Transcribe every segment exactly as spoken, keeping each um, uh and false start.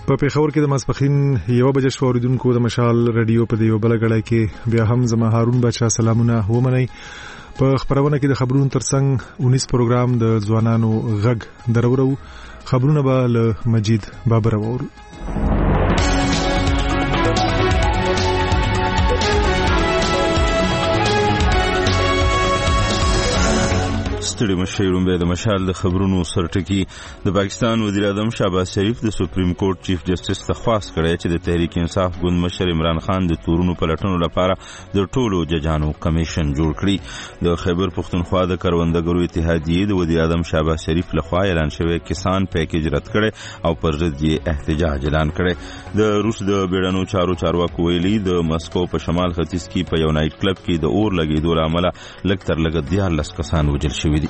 په پیښور کې د ماسپخین یو بجې شو اوریدونکو د مشال رادیو په دیو بلګړای کې بیا هم زما هارون بچا سلامونه ومني. په خبرونه کې د خبرونو ترڅنګ اونیس پروګرام د ځوانانو غږ درورو خبرونه به له مجید بابر وورو. ستړي مشیرون به د مشال د خبرونو سرټکی. د پاکستان وزیر اعظم شهباز شریف د سپریم کورټ چیف جسټس ته خواست کړی چې د تحریک انصاف ګوند مشر عمران خان د تورونو پلټنو لپاره د ټولو ججانو کمیشن جوړ کړي. د خیبر پختونخوا د کروندګرو اتحادیې د وزیر اعظم شهباز شریف لخوا اعلان شوی کسان پیکیج رد کړي او پر ضد یې احتجاج اعلان کړي. د روس د بیړنو چارو چارواکو ویلي د مسکو په شمال ختیځ کې په یو نایټ کلب کې د اور لګېدو له امله لږ تر لږه دیارلس کسان وژل شوي دي.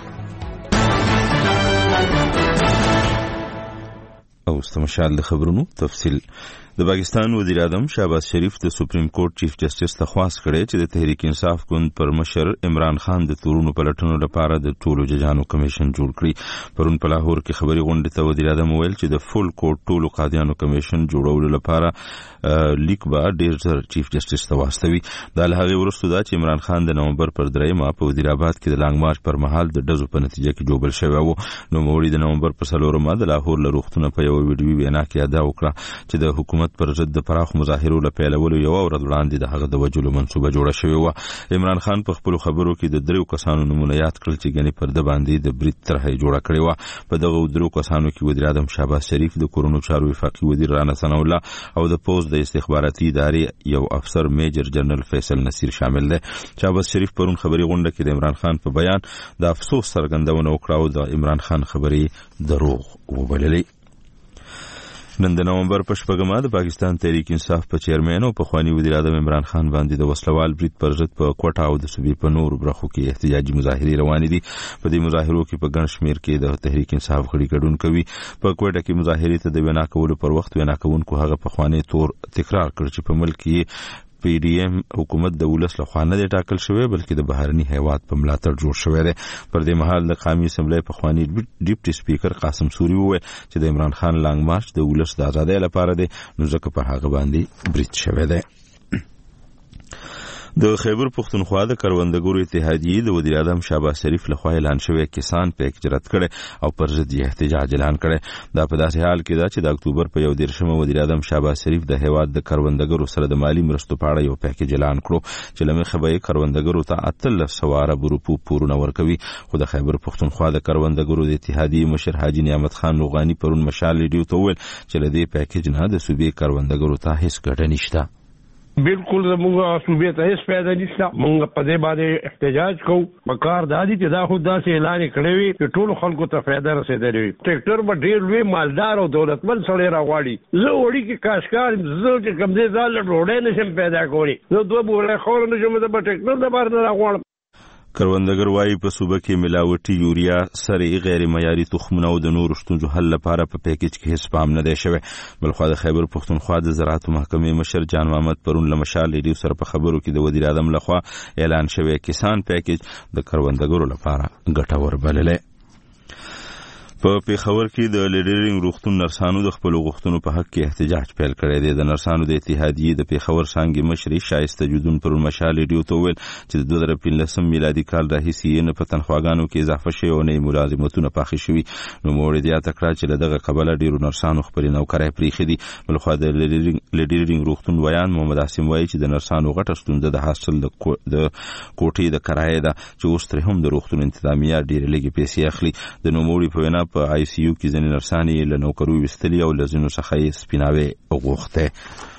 او استمشال د خبرونو تفصیل. د پاکستان وزیر اعظم شهباز شریف د سپریم کورټ چیف جسټس ته خواست کړی چې د تحریک انصاف ګوند پر مشر عمران خان د تورونو پلټنو لپاره د ټولو ججانو کمیشن جوړ کړي. پرون په لاهور کې خبري غونډې ته وزیر اعظم ویل چې د فول کورټ ټولو قاضیانو کمیشن جوړولو لپاره لیک به ډیر ژر چیف جسټس ته واستوي. دا له هغې وروسته ده چې عمران خان د نومبر پر دریمه په وزیر آباد کې د لانګ مارچ پر مهال د ډزو په نتیجه کې جوړبل شوی و. نوموړي د نومبر په څلورمه د لاهور له روغتونه په یو ویډیو وینا کې ادا وکړه چې د حکومت پر ضد د پراخو مظاهرو له پیلولو یو ورځ وړاندې د هغه د وجلو منصوبه جوړه شوې وه. عمران خان په خپلو خبرو کې د دریو کسانو نومونه یاد کړل چې ګنې پر ده باندې د برید طرحه یې جوړه کړې وه. په دغه درو کسانو کې وزیر اعظم شهباز شریف، د کورونو چارو وفاقي وزیر رانا ثناء الله او د پوز د استخباراتي ادارې یو افسر میجر جنرال فیصل نصیر شامل دی. شهباز شریف پرون خبري غونډه کې د عمران خان په بیان د افسوس څرګندونه وکړه او د عمران خان خبرې دروغ وبللې. نن د نومبر په شپږمه د پاکستان تحریک انصاف په چیرمن او پخوانی وزیر اعظم عمران خان باندې د وسلوال برید پر ضد په کوټه او د صوبې په نورو برخو کې احتجاجي مظاهرې روانې دي. په دې مظاهرو کې په ګڼ شمېر کې د تحریک انصاف غړي ګډون کوي. په کوټه کې مظاهرې ته د وینا کولو پر وخت وینا کوونکو هغه پخوانی تور تکرار کړ چې په ملک کې پی ډی ایم حکومت د ولس لخوا نه دی ټاکل شوی بلکې د بهرني هیواد په ملاتړ جوړ شوی دی. پر دې مهال د قومي اسمبلی پخوانی ډیپټي سپیکر قاسم سوري وویل چې د عمران خان لانګ مارچ د ولس د ازادۍ لپاره دی نو ځکه په هغه باندې برید شوی دی. د خیبر پختونخوا د کروندګرو اتحادیې د وزیر اعظم شهباز شریف لخوا اعلان شوی کسان پیکیج رد کړي او پر ضد یې احتجاج اعلان کړي. دا په داسې حال کې ده چې د اکتوبر په یو دېرشمه وزیر اعظم شهباز شریف د هیواد د کروندګرو سره د مالی مرستو په اړه یو پیکیج اعلان کړو چې له مخې به یې کروندګرو ته اتلس سوه ارب روپو پورونه ورکوي. خو د خیبر پختونخوا د کروندګرو د اتحادیې مشر حاجي نعمت خان نوغاني پرون مشال ریډیو ته وویل چې له دې پیکیج نه د صوبې کروندګرو ته هیڅ ګټه نشته. بالکل زموږ صوبې ته هیڅ فایده نشته. موږ په دې باندې احتجاج کوو. پکار دا دي چې دا خو داسې اعلان کړی وي چې ټولو خلکو ته فایده رسېدلې وي. ټریکټر به ډېر لوی مالدار او دولتمند سړی راغواړي. زه وړي کې کاشکار زه چې کوم دې ځان له ډوډۍ نشم پیدا کولی. زه دوه بولې خور نشم زه به ټریکټر د بار نه راغواړم. کروندګر وايي په صوبه کې ملاوټي یوریا، سرې، غیر معیاري تخمونه او د نورو ستونزو حل لپاره په پیکیج کې هیڅ پام نه دی شوی. بلخوا د خیبر پختونخوا د زراعت محکمې مشر جان محمد پرون له مشال ریډیو سره په خبرو کې د وزیر اعظم لخوا اعلان شوی کسان پیکیج د کروندګرو لپاره ګټور بللی. په پیښور کې د لیډرینګ روغتون نرسانو د خپل غوښتنو په حق کې احتجاج پیل کړی دی. د نرسانو د اتحادیې د پیښور څانګې مشرې شایسته جودون پر مشال ریډیو ته وویل چې د دوه زره پنځلسم میلادي کال راهیسې نه په تنخواګانو کې اضافه شوی او نه ملازمتونه پاخه شوي. نوموړي زیاته کړه چې له دغه کبله ډېرو نرسانو خپلې نوکرۍ پرېښې دي. بلخوا د لیډرینګ روغتون ویان محمد عاصم وایي چې د نرسانو غټه ستونزه د حاصل د کوټې د کرایې ده چې اوس ترې هم د روغتون انتظامیه ډېرې لږې پیسې اخلي. د نوموړي په وینا په آی سی یو کې ځینې نرسانې له نوکرو ویستلي او له ځینو څخه یې سپیناوی غوښتی.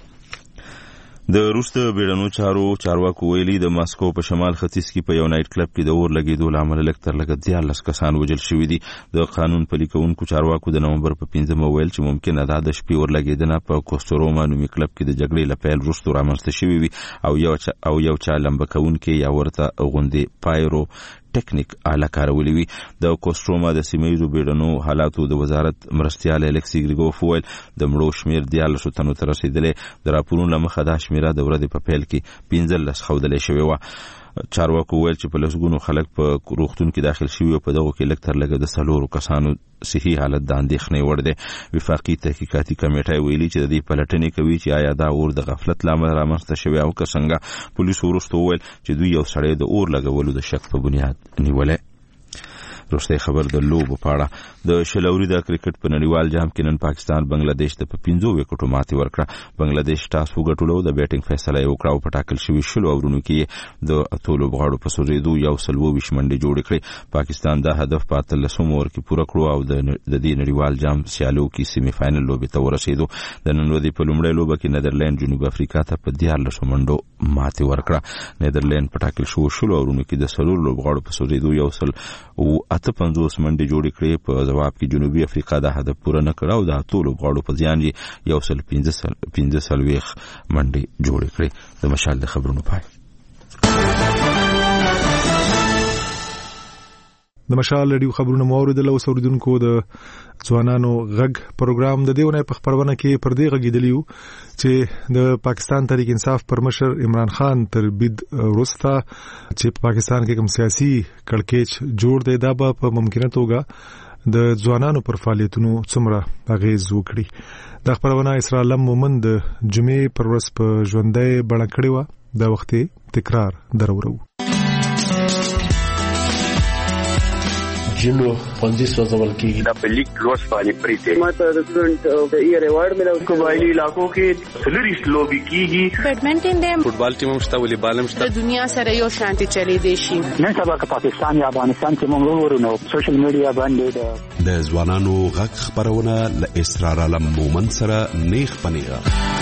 د روس د بیړنو چارو چارواکو ویلي د ماسکو په شمال ختیځ کې په یو نایټ کلب کې د اور لګېدو له امله لږ تر لږه دیارلس کسان وژل شوي دي. د قانون پلي کوونکو چارواکو د نومبر په پنځمه ویل چې ممکنه ده د شپې اور لګېدنه په کوستروما نومي کلب کې د جګړې له پیل وروسته رامنځته شوې وي او یو چا او یو چا لمبه کوونکی یا ورته غوندې پایرو ټیکنیک آله کارولې وي. د کوستروما د سیمه ییزو بیړنو حالاتو د وزارت مرستیال الکسی ګریګوف وویل د مړو شمېر دیارلسو تنو ته رسېدلی. د راپورونو له مخه دا شمېره د ورځې په پیل کې پنځلس ښودلی شوې وه. چارواکو ویل چې په لسګونو خلک په روغتون کې داخل شوي او په دغه کې لږ تر لږه د څلورو کسانو صحي حالت د اندېښنې وړ دی. وفاقي تحقیقاتي کمیټه ویلي چې د دې پلټنې کوي چې آیا دا اور د غفلت له امله رامنځته شوی او که څنګه. پولیسو وروسته وویل چې دوی یو سړی د اور لګولو د شک په بنیاد نیولی. روسي خبر د لوبو په اړه د شلوري د کرکټ په نړیوال جام کې نن پاکستان بنگلاديش ته په پنځو وکټو ماتې ورکړه. بنگلاديش ټاس وګټلو د بیټینګ فیصله یې وکړه او په ټاکل شوي شلو اورونو کې د اتو لوبغاړو په سوځېدو یو سل اوه ویشت منډې جوړې کړې. پاکستان دا هدف په اتلسم اوور کې پوره کړو او د دې نړیوال جام سیالو کې سیمي فائنل لوبې ته ورسېدو. د نن ورځې په لومړۍ لوبه کې نیدرلند جنوب افریقا ته په دیارلسو منډو ماتې ورکړه. نیدرلند په ټاکل شوو شلو اورونو کې د څلورو لوبغاړو په سوځېدو یو سل او اته پنځوس منډې جوړې کړې. په جواب کې جنوبي افریقا دا هدف پوره نه کړ او د اتو لوبغاړو په زیان یې یو سل پنځه څلوېښت منډې جوړې کړې. د مشال د خبرونو پای. د مشال رادیو خبرونه مو اوریدل او اوریدونکو د ځوانانو غږ پروګرام د دیونه په خبرونه کې پر دې غږیدلیو چې د پاکستان تحریک انصاف پر مشر عمران خان تر بید وروسته چې په پاکستان کې کوم سیاسي کړکېچ جوړ دی دا به په ممکنه توګه د ځوانانو پر فعالیتونو څومره اغیز وکړي. د خبرونه اسرائیل مومن د جمعې پر ورځ په ژوندۍ بڼه کړې و. د وخت تکرار درورو جنو پنځه سوځول کېږي. دا په لیک لوس باندې پریته ماته د سټډنټ د ای ریوارډ ملو قبایلی علاقو کې سلریس لوبي کیږي. بیډمنټن دی، فوټبال ټیم مشته، والیبال مشته. د دنیا سره یو شانتي چلی دی شي. نن سبا که پاکستان یا افغانستان کې موږ ورونو سوشل میډیا باندې د ځوانانو غږ خبرونه ل اسرار علم مومن سره نیخ پنیغه.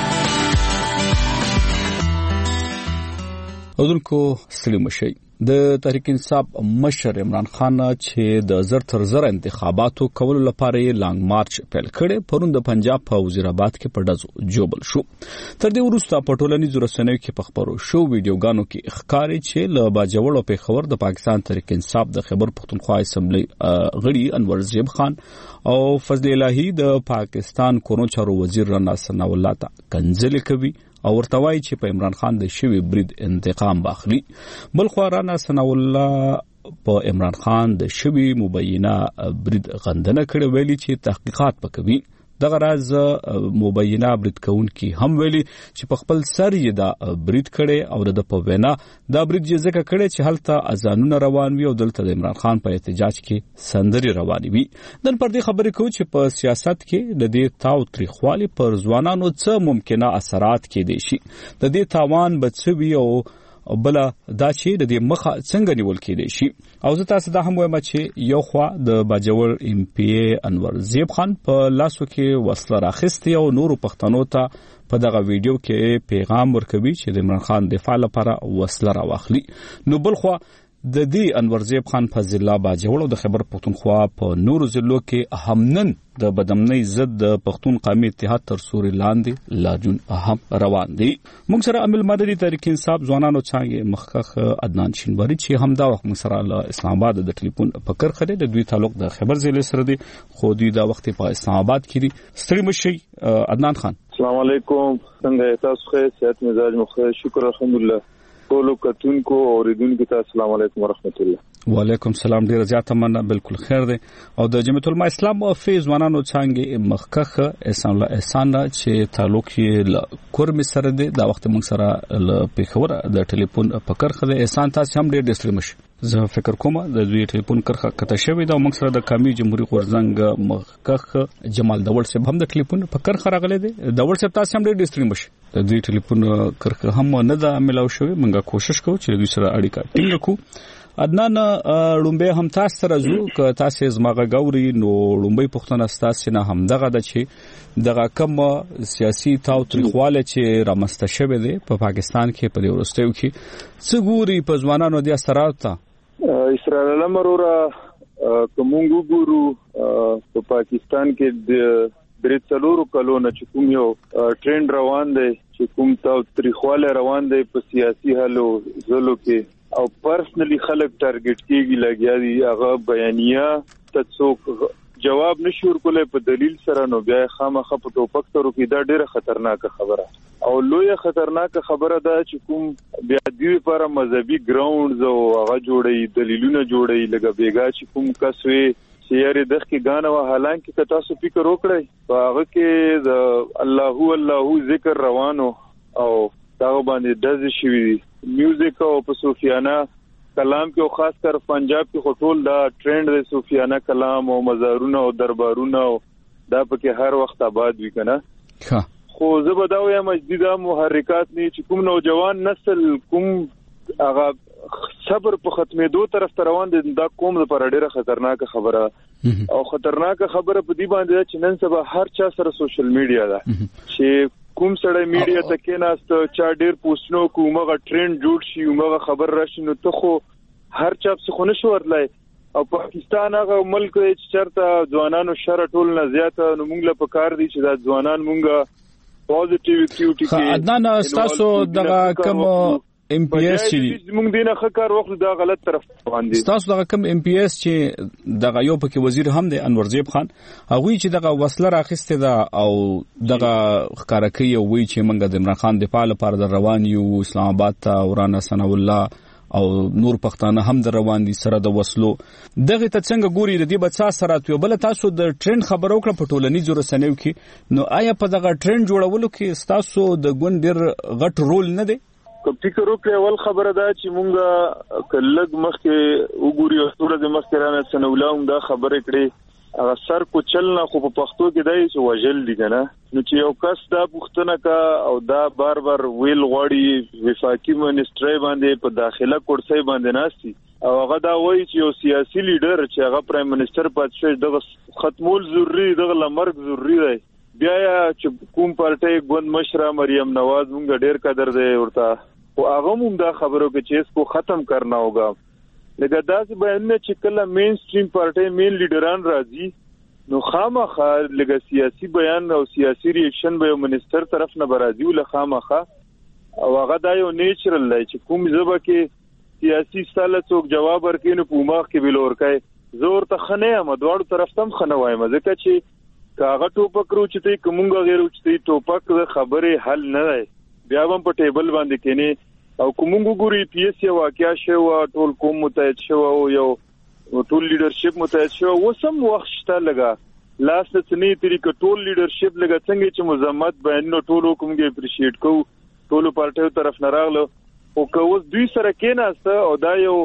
اذنکو سلیم شي د تحریک انصاف مشر عمران خان چې د زر تر زر انتخاباتو کولو لپاره لانګ مارچ پیل کړي پرون د پنجاب په وزیرآباد کې په ډزو جوبل شو. تر دې وروسته په ټولنیزو رسنیو کې په خبرو شو ویډیوګانو کې ښکاري چې له باجوړ او پیښور د پاکستان تحریک انصاف د خیبر پختونخوا اسمبلی غړي انور زیب خان او فضل الهی د پاکستان کورونو چارو وزیر رانا ثناء الله ته کنځلې کوي او ورتوای چې په عمران خان د شوی برید انتقام باخلي. بل خو رانا ثناء الله په عمران خان د شوی مبینه برید غندنه کړې ویلي چې تحقیقات وکوي. دغه راز مبینه برید کوونکي هم ویلي چې په خپل سر یې دا برید کړي او د په وینا دا برید یې ځکه کړي چې هلته اذانونه روان وي او دلته د عمران خان په احتجاج کې سندري روان وي. نن پر دې خبرې کوو چې په سیاست کې د دې تاو تریخوالي پر ځوانانو څه ممکنه اثرات کې دي شي، د دې تاوان به څه وي او بل دا چې د دې مخه څنګه نیول کېدای شي. او زه تاسو دا هم وایم چې یو خوا د باجوړ ایم پی ای انور زیب خان په لاسو کې وسله راخستې او نورو پښتنو ته په دغه ویډیو کې پیغام ورکوي چې د عمران خان دفاع لپاره وسله راواخلي. نو بل خوا د دې انور زیب خان په ضلع باجوړ او د خیبر پختونخوا په نورو ضلعو کې همنن د بدامنۍ ضد د پښتون قومي اتحاد تر سوري لاندې لاجون هم روان دي. موږ سره عمل مدري تحریک انصاف ځوانانو څنګه مخکخ عدنان شینواری چې همدا وخت موږ سره له اسلام آباد د ټلیفون په کر خړې د دوی تعلق د خیبر ضلع سره دي خو دوی دا وخت په اسلام آباد کې دي. ستړي مشي عدنان خان. السلام علیکم، څنګه تاسو ښه؟ صحت مزاج مو ښه؟ شکر الحمدلله. ټول کتونکو او اوریدونکو ته السلام علیکم ورحمت الله. وعلیکم السلام. ډیر زیاته مننه، بالکل خیر دی. او د جمعیت العلماء اسلام او فیض ځوانانو څنګه مخکخ احسان الله احسان چې تعلق یې ل کورم سره دی دا وخت موږ سره ل پیښور د ټلیفون پکر خده احسان تاسو هم ډیر ډیر مش زه فکر کوم د دوی ټلیفون کرخه کته شوی دا موږ سره د قومي جمهوریت غورزنګ مخکخ جمال دول صاحب هم د ټلیفون پکر خراغله دی. دول صاحب تاسو هم ډیر ډیر مش د دوی ټلیفون کرخه هم نه دا ملاو شوی. موږ کوشش کوو چې دوی سره اړیکه ټینګ کړو. عدنان لومبه هم تاسو سره زو که تاسو زماغه غوري نو لومبه پښتون تاسو نه هم دغه د چې دغه کوم سیاسي تاو تریخواله چې رامسته شوه دی په پاکستان کې په ورستیو کې څه ګوري په ځوانانو د اثرات ته اسرائیل لمرورا کومو ګورو په پاکستان کې د درې څلورو کلونو چې کوم یو ټرند روان دی چې کوم تاو تریخواله روان دی په سیاسي حالو زلو کې او پرسنلی خلک ټارګټ کیږي لګیا دي هغه بیانیه ته څوک جواب نشي ورکولای په دلیل سره، نو بیا خامخا په ټوپک سره کې دا ډیره خطرناکه خبره او لویه خطرناکه خبره ده چې کوم بیا دی لپاره مذهبي ګراوندز او هغه جوړي دلیلونه جوړي لکه بیګا چې کوم کس وي سیاري دغه کې غاڼه و، حالانکه که تاسو فکر وکړئ په هغه کې د الله الله ذکر روانو او دا باندې دز شي میوزیک او په صوفیانه کلام کې او خاص کر پنجاب کې خټول دا ټرند دی صوفیانه کلام او مزارونه او دربارونه او دا پکې هر وخت آباد وي کنه. خو زه به دا وایم جديده محرکات نه چې کوم نوجوان نسل کوم هغه صبر په ختمېدو طرف ته روان دي، دا قوم لپاره ډیره خطرناکه خبره او خطرناکه خبره په دې باندې چې نن سبا هر چا سره سوشل میډیا ده چې کوم سړی میډیا ته کېناست چا ډیر پوسټونو کومه ټرند جوړ شي اومه خبر راشي نو ته خو هر چا څه خو نشو ورلای. او پاکستان هغه ملک چې چرته ځوانانو شر ټول نه زیاته نو موږ له پکار دي چې دا ځوانان موږ پوزټیو اکټیویټي کې عدنان تاسو دغه کوم ام پی ایس چې موږ دینه خکار وخت دا غلط طرف باندې تاسو دغه کوم ام پی ایس چې دغه یو پکې وزیر هم دی انور زیب خان هغه چې دغه وسله راخسته ده او دغه ښکارکۍ وی چې موږ د عمران خان دفاع لپاره د روان یو اسلام آباد ته ورانه ثنا الله او نور پښتانه هم د روان دي سره د وسلو دغه ته څنګه ګوري د دې بچا سره تو بل تاسو د ټرند خبرو کړ په ټولنیزو رسنیو کې نو آیا په دغه ټرند جوړولو کې تاسو د ګوندر غټ رول نه دی؟ کوم فکر وکړي اول خبره ده چې مونږه کلګ مخکې وګوري او ستوري مخکې رانه سنولاوم دا خبره کړي هغه سر کو چلنا خو په پښتو کې دای چې وجل دي کنه نو چې یو کس دا پښتنه کا او دا بار بار ویل غوړي وفاقي منسټري باندې په داخله کورسي باندې ناشتي او هغه دا وایي چې یو سیاسي لیډر چې هغه پرایم منسٹر پات شوی دغه ختمول ضروري دغه لمرګ ضروري دی بیا چې کوم پارټي ګوند مشره مریم نواز مونږ ډیر قدر دی ورته او هغه موږ دا خبرو کې چې اس کو ختم کرنا ہوگا لکه دا چې بیانونه چې کله مین سټریم پارټي مین لیډران راځي نو خامخا لکه سیاسي بیان او سیاسي ریاکشن به منسٹر طرف نه برازي ول خامخا او هغه دا یو نیچرل دی چې کوم ځبه کې سیاسي ستاله څوک جواب ورکړي نو په مخ کې بل ورکای زور ته خنه هم دوړو طرف تم خنه وایم ځکه چې کاغه ټوپک رو چې ته کومګه غیر چې ټوپک خبره حل نه دی بیا هم په ټیبل باندې کېنه او کومګو ګوري پی ایس یو واقعیا شو ټول کوم متحد شو او یو ټول لیډرشپ متحد شو وسم وخت شته لگا لاس څنی طریقه ټول لیډرشپ لگا څنګه چې مزمت بیان ټول کومګي اپریشیټ کو ټول پارټیو طرف نه راغلو او کوس دوی سره کېناسته او دا یو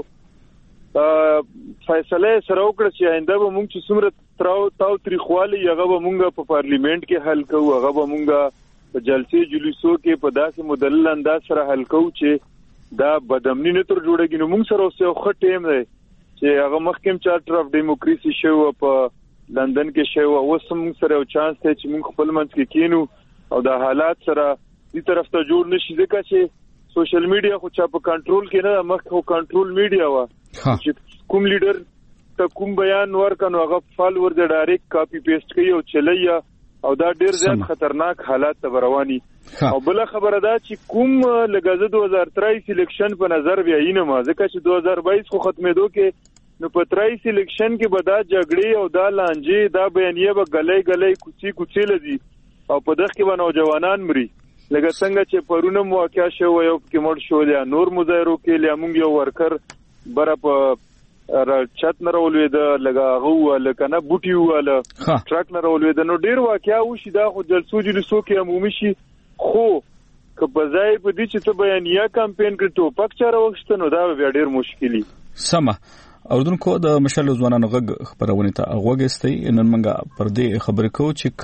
فیصله سره وکړه چې آینده به موږ چې څومره تراو تاو تاریخوالي هغه به موږ په پارلیمنت کې حل کوو هغه به موږ په جلسې جلوسو کې په داسې مدلل انداز سره حل کوو چې دا بدامنی نه تر جوړېږي نو موږ سره اوس یو ښه ټیم دی چې هغه مخکې چارټر اف ډیموکراسي شو په لندن کې شو اوس موږ سره یو چانس دی چې موږ خپل منځ کې کینو او دا حالات سره دې طرف ته جوړ نشي ځکه چې سوشل میډیا خو چا په کنټرول کې نه مخ خو کنټرول میډیا وا چې کوم لیډر ته کوم بیان ورکنو هغه فالوور دې ډایرکټ کاپی پیسټ کوي او چلایي او دا ډیر زیات خطرناک حالات ته رواني او بل خبره ده چې کوم لګازه دوه هزار تریس الیکشن په نظر بیا اینه ځکه چې دوه هزار بایس خو ختمېدو کې نو په تریس الیکشن کې به دا جګړې او دا لانجې دا بیانیه به غلې غلې کوڅې کوڅې لذي او په دغه کې به نوجوانان مري لکه څنګه چې پرونه واقعیا شو یو کې مړ شو یا نور مظاهرو کې لامونږ یو ورکر بره په را چت نه رولې دا لگا غو لکه نه بوټي واله ټرک نه رولې دا نو ډیر واقعیا وشي دا خو جلسو جلسو کې عمومي شي خو که بځای په دې چې ته بیانیه کمپاین کړې ټوپک چاره وښته نو دا بیا ډیر مشکلي سمه اوردونکو د مشال ځوانانو غږ خبرونه ته غوږستي نن منګه پر دې خبرې کوو چې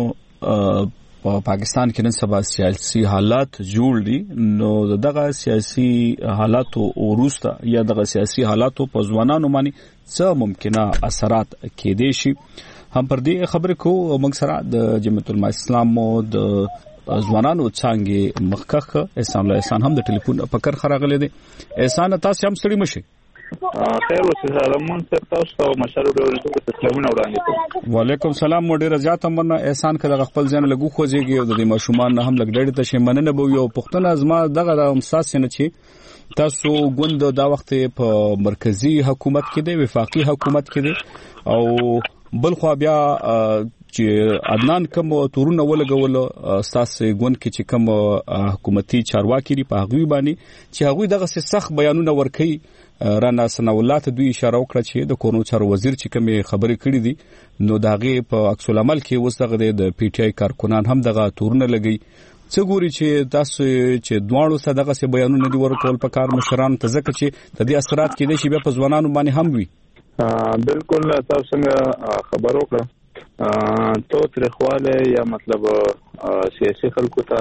کوم په پاکستان کې نن سبا سیاسي حالات جوړ دي نو دغه سیاسي حالات او وروسته یا دغه سیاسي حالات په ځوانانو باندې څه ممکنه اثرات کېدې شي هم پر دې خبرې کوو موږ سره د جمعیت العلماء اسلام او د ځوانانو څنګه مخکخ احسان الله احسان هم د ټلیفون پکر خراغله دي احسان تاسو هم ستړي مشي خیر اوسه زمون سره تاسو ته مشر ډېر تسلیمونه وړاندې وعلیکم السلام ډېر زیات مننه احسان کله خپل ځان لګو خوځيږي او د ماشومان نه هم لګ ډېر ته شمننه به یو پښتون ازما دغه امساس نه چی تاسو ګوند دا وخت په مرکزی حکومت کې دی وفاقي حکومت کې دی او بل خو بیا چې عدنان کوم تورونه ولګول اساس ګوند کې چې کوم حکومتي چارواکي په هغوی باندې چې هغوی دغه سخت بیانونه ورکړي رانا ثناء الله ته دوی اشاره وکړه چې د کورونو چارو وزیر چې کوم خبرې کړې دي نو داغه په عکس العمل کې وسغه د پی ټی آی کارکونان هم دغه تورونه لګي څه ګوري چې تاسو چې دواړو صدقه سي بیانونه دي ورکول په کار مشران ته ځکه چې د دې اثرات کې د شی په ځوانانو باندې هم وي بالکل تاسو څنګه خبر وکړه تو ترخواله یا مطلب سیاسي خلکو ته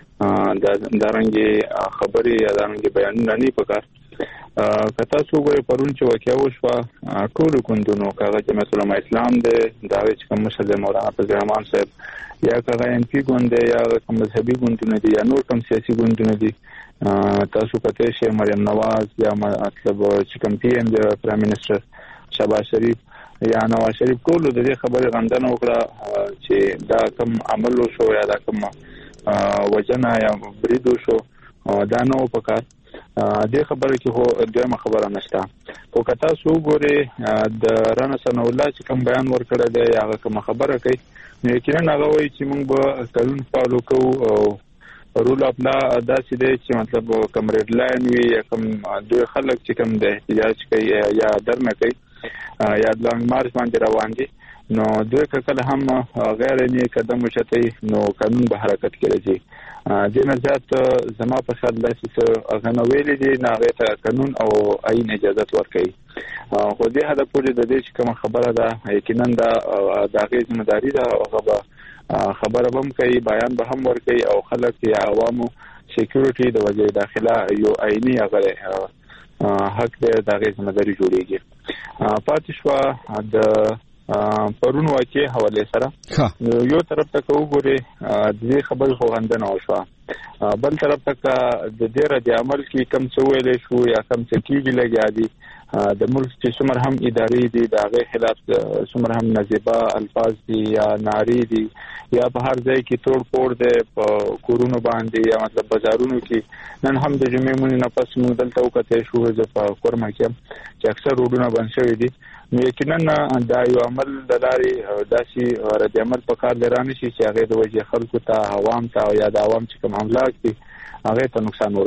د رنګي خبري یا د رنګي بیانونه نه پکار کتا څو غوړي پرون چې وکیا وشو ټول کوندونو کاغه جمعیت العلماء اسلام د داوی کوم مشر مولانا فضل الرحمن صاحب یا کاغه ان پی ګوند یا کوم مذهبي ګوندونه دي یا نور کوم سیاسي ګوندونه دي تاسو پته شي مریم نواز یا مطلب چې کوم پی ایم د پرایم منسٹر شهباز شریف یا نواز شریف ټول د دې خبرې غندنه وکړه چې دا کوم عمل شو یا دا کوم وجنه یا بریدو شو دا نو پکار دې خبره کې هو دغه خبره نشته او کتا سو ګوره د رانا ثناء الله چې کوم بیان ورکړل دی هغه کوم خبره کوي نو یقینا هغه وایي چې موږ به قانون فالو کوو او رول اپ لا داسې دی چې مطلب کوم ریډ لاین وي یا کوم دوی خلک چې کوم د احتجاج کوي یا درنه کوي یا د لانګ مارچ باندې روان دي نو دوی کله هم غیر نه قدم وشتي نو قانون به حرکت کوي د نه ذات زما په خیال لاسه غنو ویلي دي نه غته قانون او عین اجازه ورکړي خو دې هدا پورې د دې کوم خبره ده یقینا دا د غیر ذمہداري ده او خبره هم کوي بیان به هم ورکړي او خلک یا عوامو سکیورټي د وجه داخله یو عیني هغه حق د دغه ذمہداري جوړیږي پاتې شو د پرون واقع حواله سره یو طرف ته وګوري د دې خبرې خو غندنه وشو بل طرف ته د دې رد عمل کې کم څه ویل شو یا کم څه کیږي لګیا دي د ملک چې څومره هم اداري دي د هغه خلاف څومره هم نزيبه الفاظ دي یا ناری دي یا په هر ځای کې توڑ پوڑ دي په کورونو باندې یا مطلب بازارونو کې نن هم د جمعې مونږ نه پس مونږ دلته وکړې شو چې په کورما کې چې اکثر روډونه بند شوي دي نو یقینا دا یو عمل د لارې داسي رد عمل په کار درانه شي چې هغه د وجه خلکو ته عوام ته یا د عوام چې کوم املاک دي هغه ته نقصان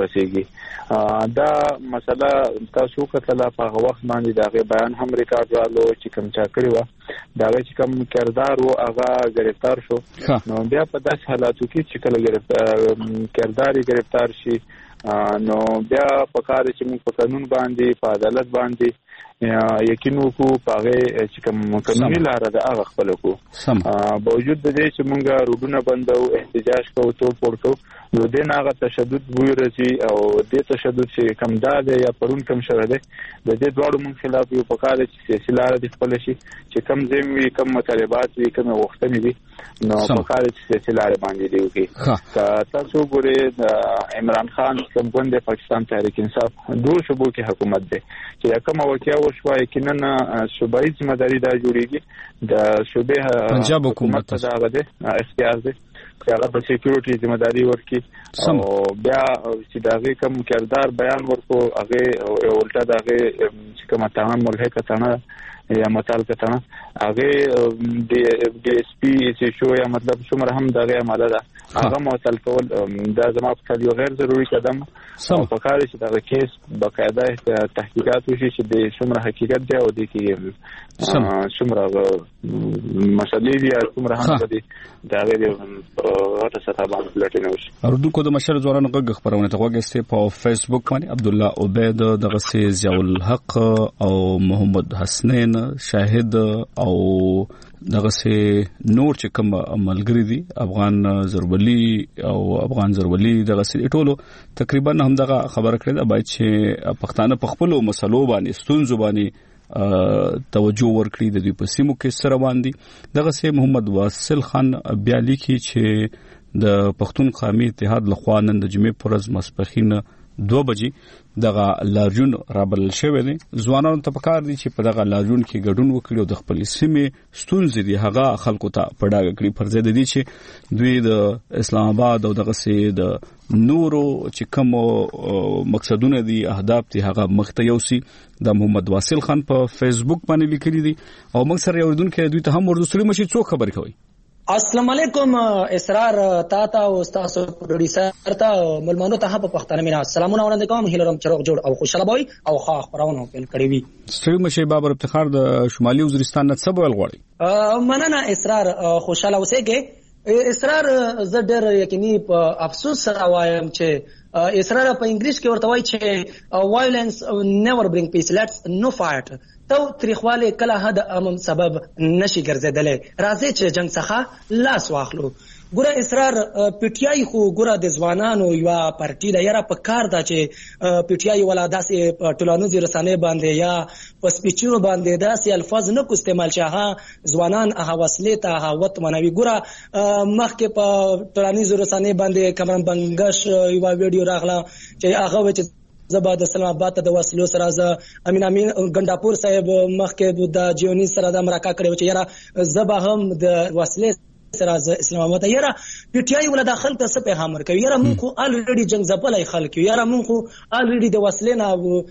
ورسیږي دا مسله تاسو کتل په هغه وخت باندې دا بیان هم ریکارډ والو چې کوم چا کړی و دا چې کوم کردار او هغه گرفتار شو نو بیا په داس حالاتو کې چې کله گرفتار کرداري گرفتار شي نو بیا په کار چې موږ په قانون باندې په عدالت باندې یقینو کو پاغه چې کوم قانوني لار ده هغه خپل کو باوجود د دې چې موږ روډونه بندو احتجاج کوو ټول پورتو نو د هغه تشدد وی رسی او د تشدد چې کم ده یا پرون کم شوه ده د دې دوړو موږ خلاف یو پکاره چې سیاسي لار دي خپل شي چې کم زم وی کم مطالبات وی کم وختنی دي نو پکاره چې سیاسي لار باندې دی وکي تاسو ګورئ عمران خان کوم ګوند پاکستان تحریک انصاف دوه شوبو کې حکومت ده چې کوم واقعیا وشو یقینا صوبایي ذمہداري دا جوړیږي د صوبې پنجاب حکومت دا غده اختیار ده چې هغه په سکیورټي ذمہداري ورکړي او بیا چې داغه کوم کردار بیان ورکو هغه ولټه داغه چې کوم تمام ملحقه تنه یا متعال کتنه هغه د ډي اس پی چې شو یا مطلب څومره هم دغه عمله ده هغه معطل کول دا زما په یو غیر ضروري قدم او په کار چې دا کیس باقاعده تحقیقات وشي چې د څومره حقیقت دی او د کې څومره مسلې دي څومره هم دي دا غیر راته ستا باندې پلاتینه وشي اردو کو د مشر ځوانانو غږ خبرونه ته وګورئ په فیسبوک باندې عبد الله عبید دغه سي ضیاء الحق او محمد حسنین شاهد او دغه سي نور چې کوم عملګری دي افغان زربلی او افغان زربلی دغه سي ټولو تقریبا هم دغه خبره کړې ده باید چې پښتانه په خپل مسلو باندې ستونزو باندې توجه ورکړي د دې په سیمو کې سره باندې دغه سي محمد واصل خان بیا لیکي چې د پښتون قومي اتحاد لخوا نن د جمعې پرز مسپخین دوه بجې دغه لاریون رابلل شوی دی. ځوانانو ته پکار دي چې په دغه لاریون کې ګډون وکړي او د خپل سیمې ستونزې دي هغه خلکو ته په ډاګه کړي، پر ضد دي چې دوی د اسلام آباد او دغه سي د نورو چې کوم مقصدونه دي اهداف دي هغه مخته یوسي. د محمد واصل خان په فیسبوک باندې لیکلي دي او موږ سره یو ردونکو دوی ته هم ورته سړي مشي څو خبر کوي. السلام علیکم اسرار تا تا او تاسو پروډوسر ته ملمانو ته په پښتنه مینا سلامونه وړاندې کوم. هیلرم چروغ جوړ او خوشاله بوي او خا خبرونه پیل کړی وي. سړي مشي بابر افتخار د شمالي وزیرستان نه څه بول غواړي؟ مننه اسرار، خوشاله اوسئ. اسرار زه ډېر یقیني په افسوس سره وایم چې اسرار په انګلیش کې ورته وایي چې وایلنس نیور برینګ پیس لیټس نو فایټ. تو تریخواله کله هدا امم سبب نشي ګرځیدلې. راځي چې جنگ څخه لاس واخلو. ګوره اسرار پی ټی آی خو ګوره د ځوانانو یو پارټي ده، یاره په کار ده چې پی ټی آی ولا داسې ټولنیزو رسنۍ باندې یا په سپیچونو باندې داسې الفاظ نه کو استعمال چې هغه ځوانان هغه وسلې ته هغه وت منوي. ګوره مخکې په ټولنیزو رسنۍ باندې کمران بنگش یو ویډیو راغله چې هغه چې زبا د اسلام آباد ته د وسلو سره ز امین امین ګنداپور صاحب مخکې د جیونی سره د امریکا کړو چې یاره زبا هم د وسلې سره اسلام آباد ته یاره پی ټی آی ولا داخل ته څه پیغام ورکوي. یاره مونږ خو الریډي جنگ زپلای خلک یو، یاره مونږ خو الریډي د وسلې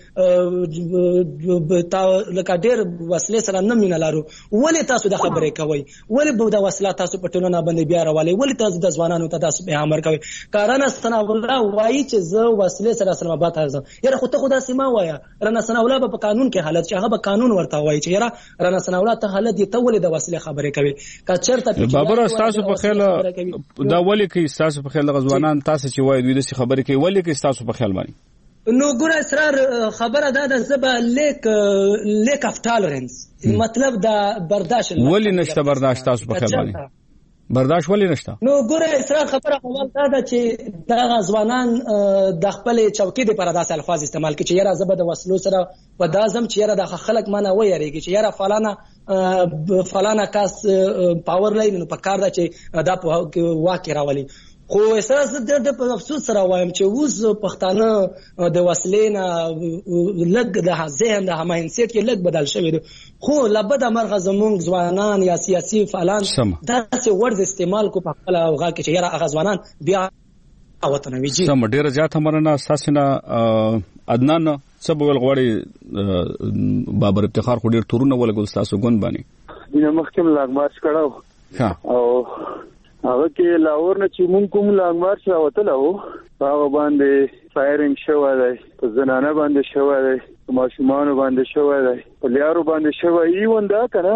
نه تا لکه ډېر وسلې سره نه مینه لرو. ولې تاسو د خبرې کوي؟ ولې به د وسله تاسو په ټولنه باندې بیا راولي؟ ولې تاسو د ځوانانو ته تاسو پیغام ورکوي؟ کارانه سنا الله وایي چې زه وسلې سره اسلام آباد ته ځم. یاره خو ته خدا سیمه وایا رنا سنا الله په قانون کې حالت چې هغه به قانون ورته وایي چې یاره رنا سنا الله ته حالت دی ته ولې د وسلې خبرې کوي؟ که چرته بابر تاسو په خیال دا ولې کې تاسو په خیال غزوانان تاسو چې وایي دوی د خبرې کوي ولې کې تاسو په خیال باندې؟ نو ګور اسرار خبره ده د زبا لیک لیک اف ټالرنس، مطلب دا برداشت ولې نشته برداشت تاسو په خیال باندې؟ برداشت ولې نشته؟ نو ګوره اسرار خبره اول دا ده چې دا غزوانان د خپل چوکۍ د پر داسې الفاظ استعمال کوي چې یاره زبا د وسلو سره په دازم چې یاره د خلک مانه ویریږي چې یاره فلانا فلانا کاس پاور لاین په کار ده چې دا په واقع راولي. خو احساس د په افسوس سره وایم چې اوس پښتانه د وسلې نه لګ د ذهن د هماینسیت کې لګ بدل شوی دی. خو لبد مرغه زمونږ ځوانان یا سیاسي فعالان داسې ورز استعمال کو په خپل اوغه کې چې یاره هغه ځوانان بیا وطنوي جی سم ډیره زیاته مرنه اساسنه عدنان څه بول غواړي بابر افتخار خو ډیر تورونه ولګول تاسو ګون باندې دینه مخکم لاګ مارچ کړه او هغه کې لاور نه چې مونږ کوم لاګ مارچ راوتل او هغه باندې فایرینګ شوی دی، په زنانه باندې شوی دی، په ماشومان باندې شوی دی، په لیارو باندې شوی دی. وندا کنه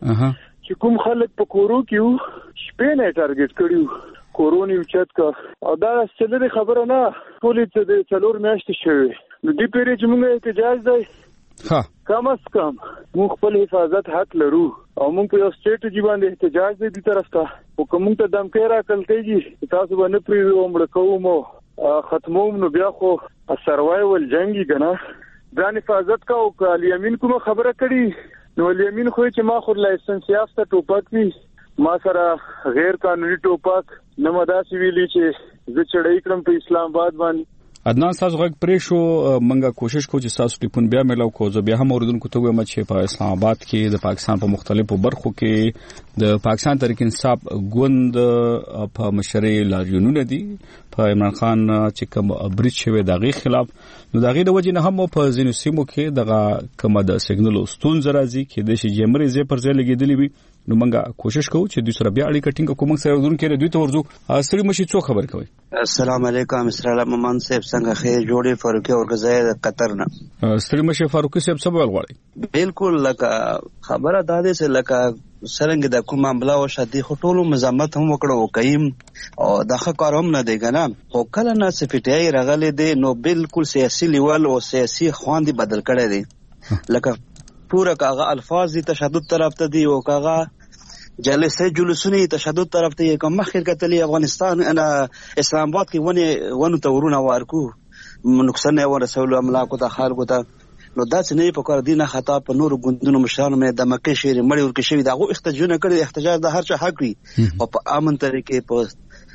چې کوم خلک په کورو کې شپې نه ټارګټ کړیو کورونی اوچت کا او دا څلوري خبره نه ټولې ته د څلور میاشتې شوی. نو دې پیری چې موږ احتجاج دی ها کم از کم موږ خپل حفاظت حق لرو او موږ په یو سټیټ کې باندې احتجاج دی د طرف ته او کوم ته دمکې را کول کېږي تاسو باندې پریږو مړ کوم ختموم نو بیا خو سروایول جنگي کنه ځان حفاظت کا او الیمین کوم خبره کړي نو الیمین خو چې ما خو لایسنس یافته ټوپک وی ما سره غیر قانوني ټوپک نه مداسي ویلي چې زه چړې کړم په اسلام آباد باندې. عدنان تاسو غږ پرې شو منګه کوشش کوو چې تاسو ټلیفون بیا ملو کو زه بیا هم اوریدونکو ته وایم چې په اسلام آباد کې د پاکستان په مختلفو برخو کې د پاکستان تحریک انصاف ګوند په مشرۍ لاریونونه دي په عمران خان چې کوم بریټ شوی دغه خلاف نو دغه د وجې نه هم په ځینو سیمو کې دغه کومه د سیګنل ستون زرازي کې د شي جمري زې پر ځای لګیدلې وي نو منګه کوشش کوو چې دوی سره بیا اړیکه ټینګ کوو. موږ سره ورونکو دوی ته ورځو اصلي مشي څو خبر کوي. السلام علیکم اسرائیل ممان صاحب څنګه خیر جوړې فاروقي اور غزای قطر نه اصلي مشي فاروقي صاحب څه ویل غواړي؟ بالکل لکه خبره دا ده چې لکه سرنګ د کوم معاملې او شادي خټولو مزامت هم وکړو قیم او دغه کار هم نه دی کنه خو کله نه سپټای راغلي دي نو بالکل سیاسي لیول او سیاسي خواندي بدل کړي دي لکه پورا کاغه الفاظ دي تشدد طرف ته دي او کاغه جلسه جلوسونه تشدد طرف ته کوم مخیر کتلی افغانستان انا اسلام آباد کې ونه ونه تورونه ورکو نقصان نه ورسول املاک ته خلکو ته نو دا چې نه په کار دي نه خطا په نور ګوندونو مشرانو مې د مکه شهر مړی ورکه شوی دغه احتجاج کړي احتجاج د هر چا حق وي او په امن طریقې په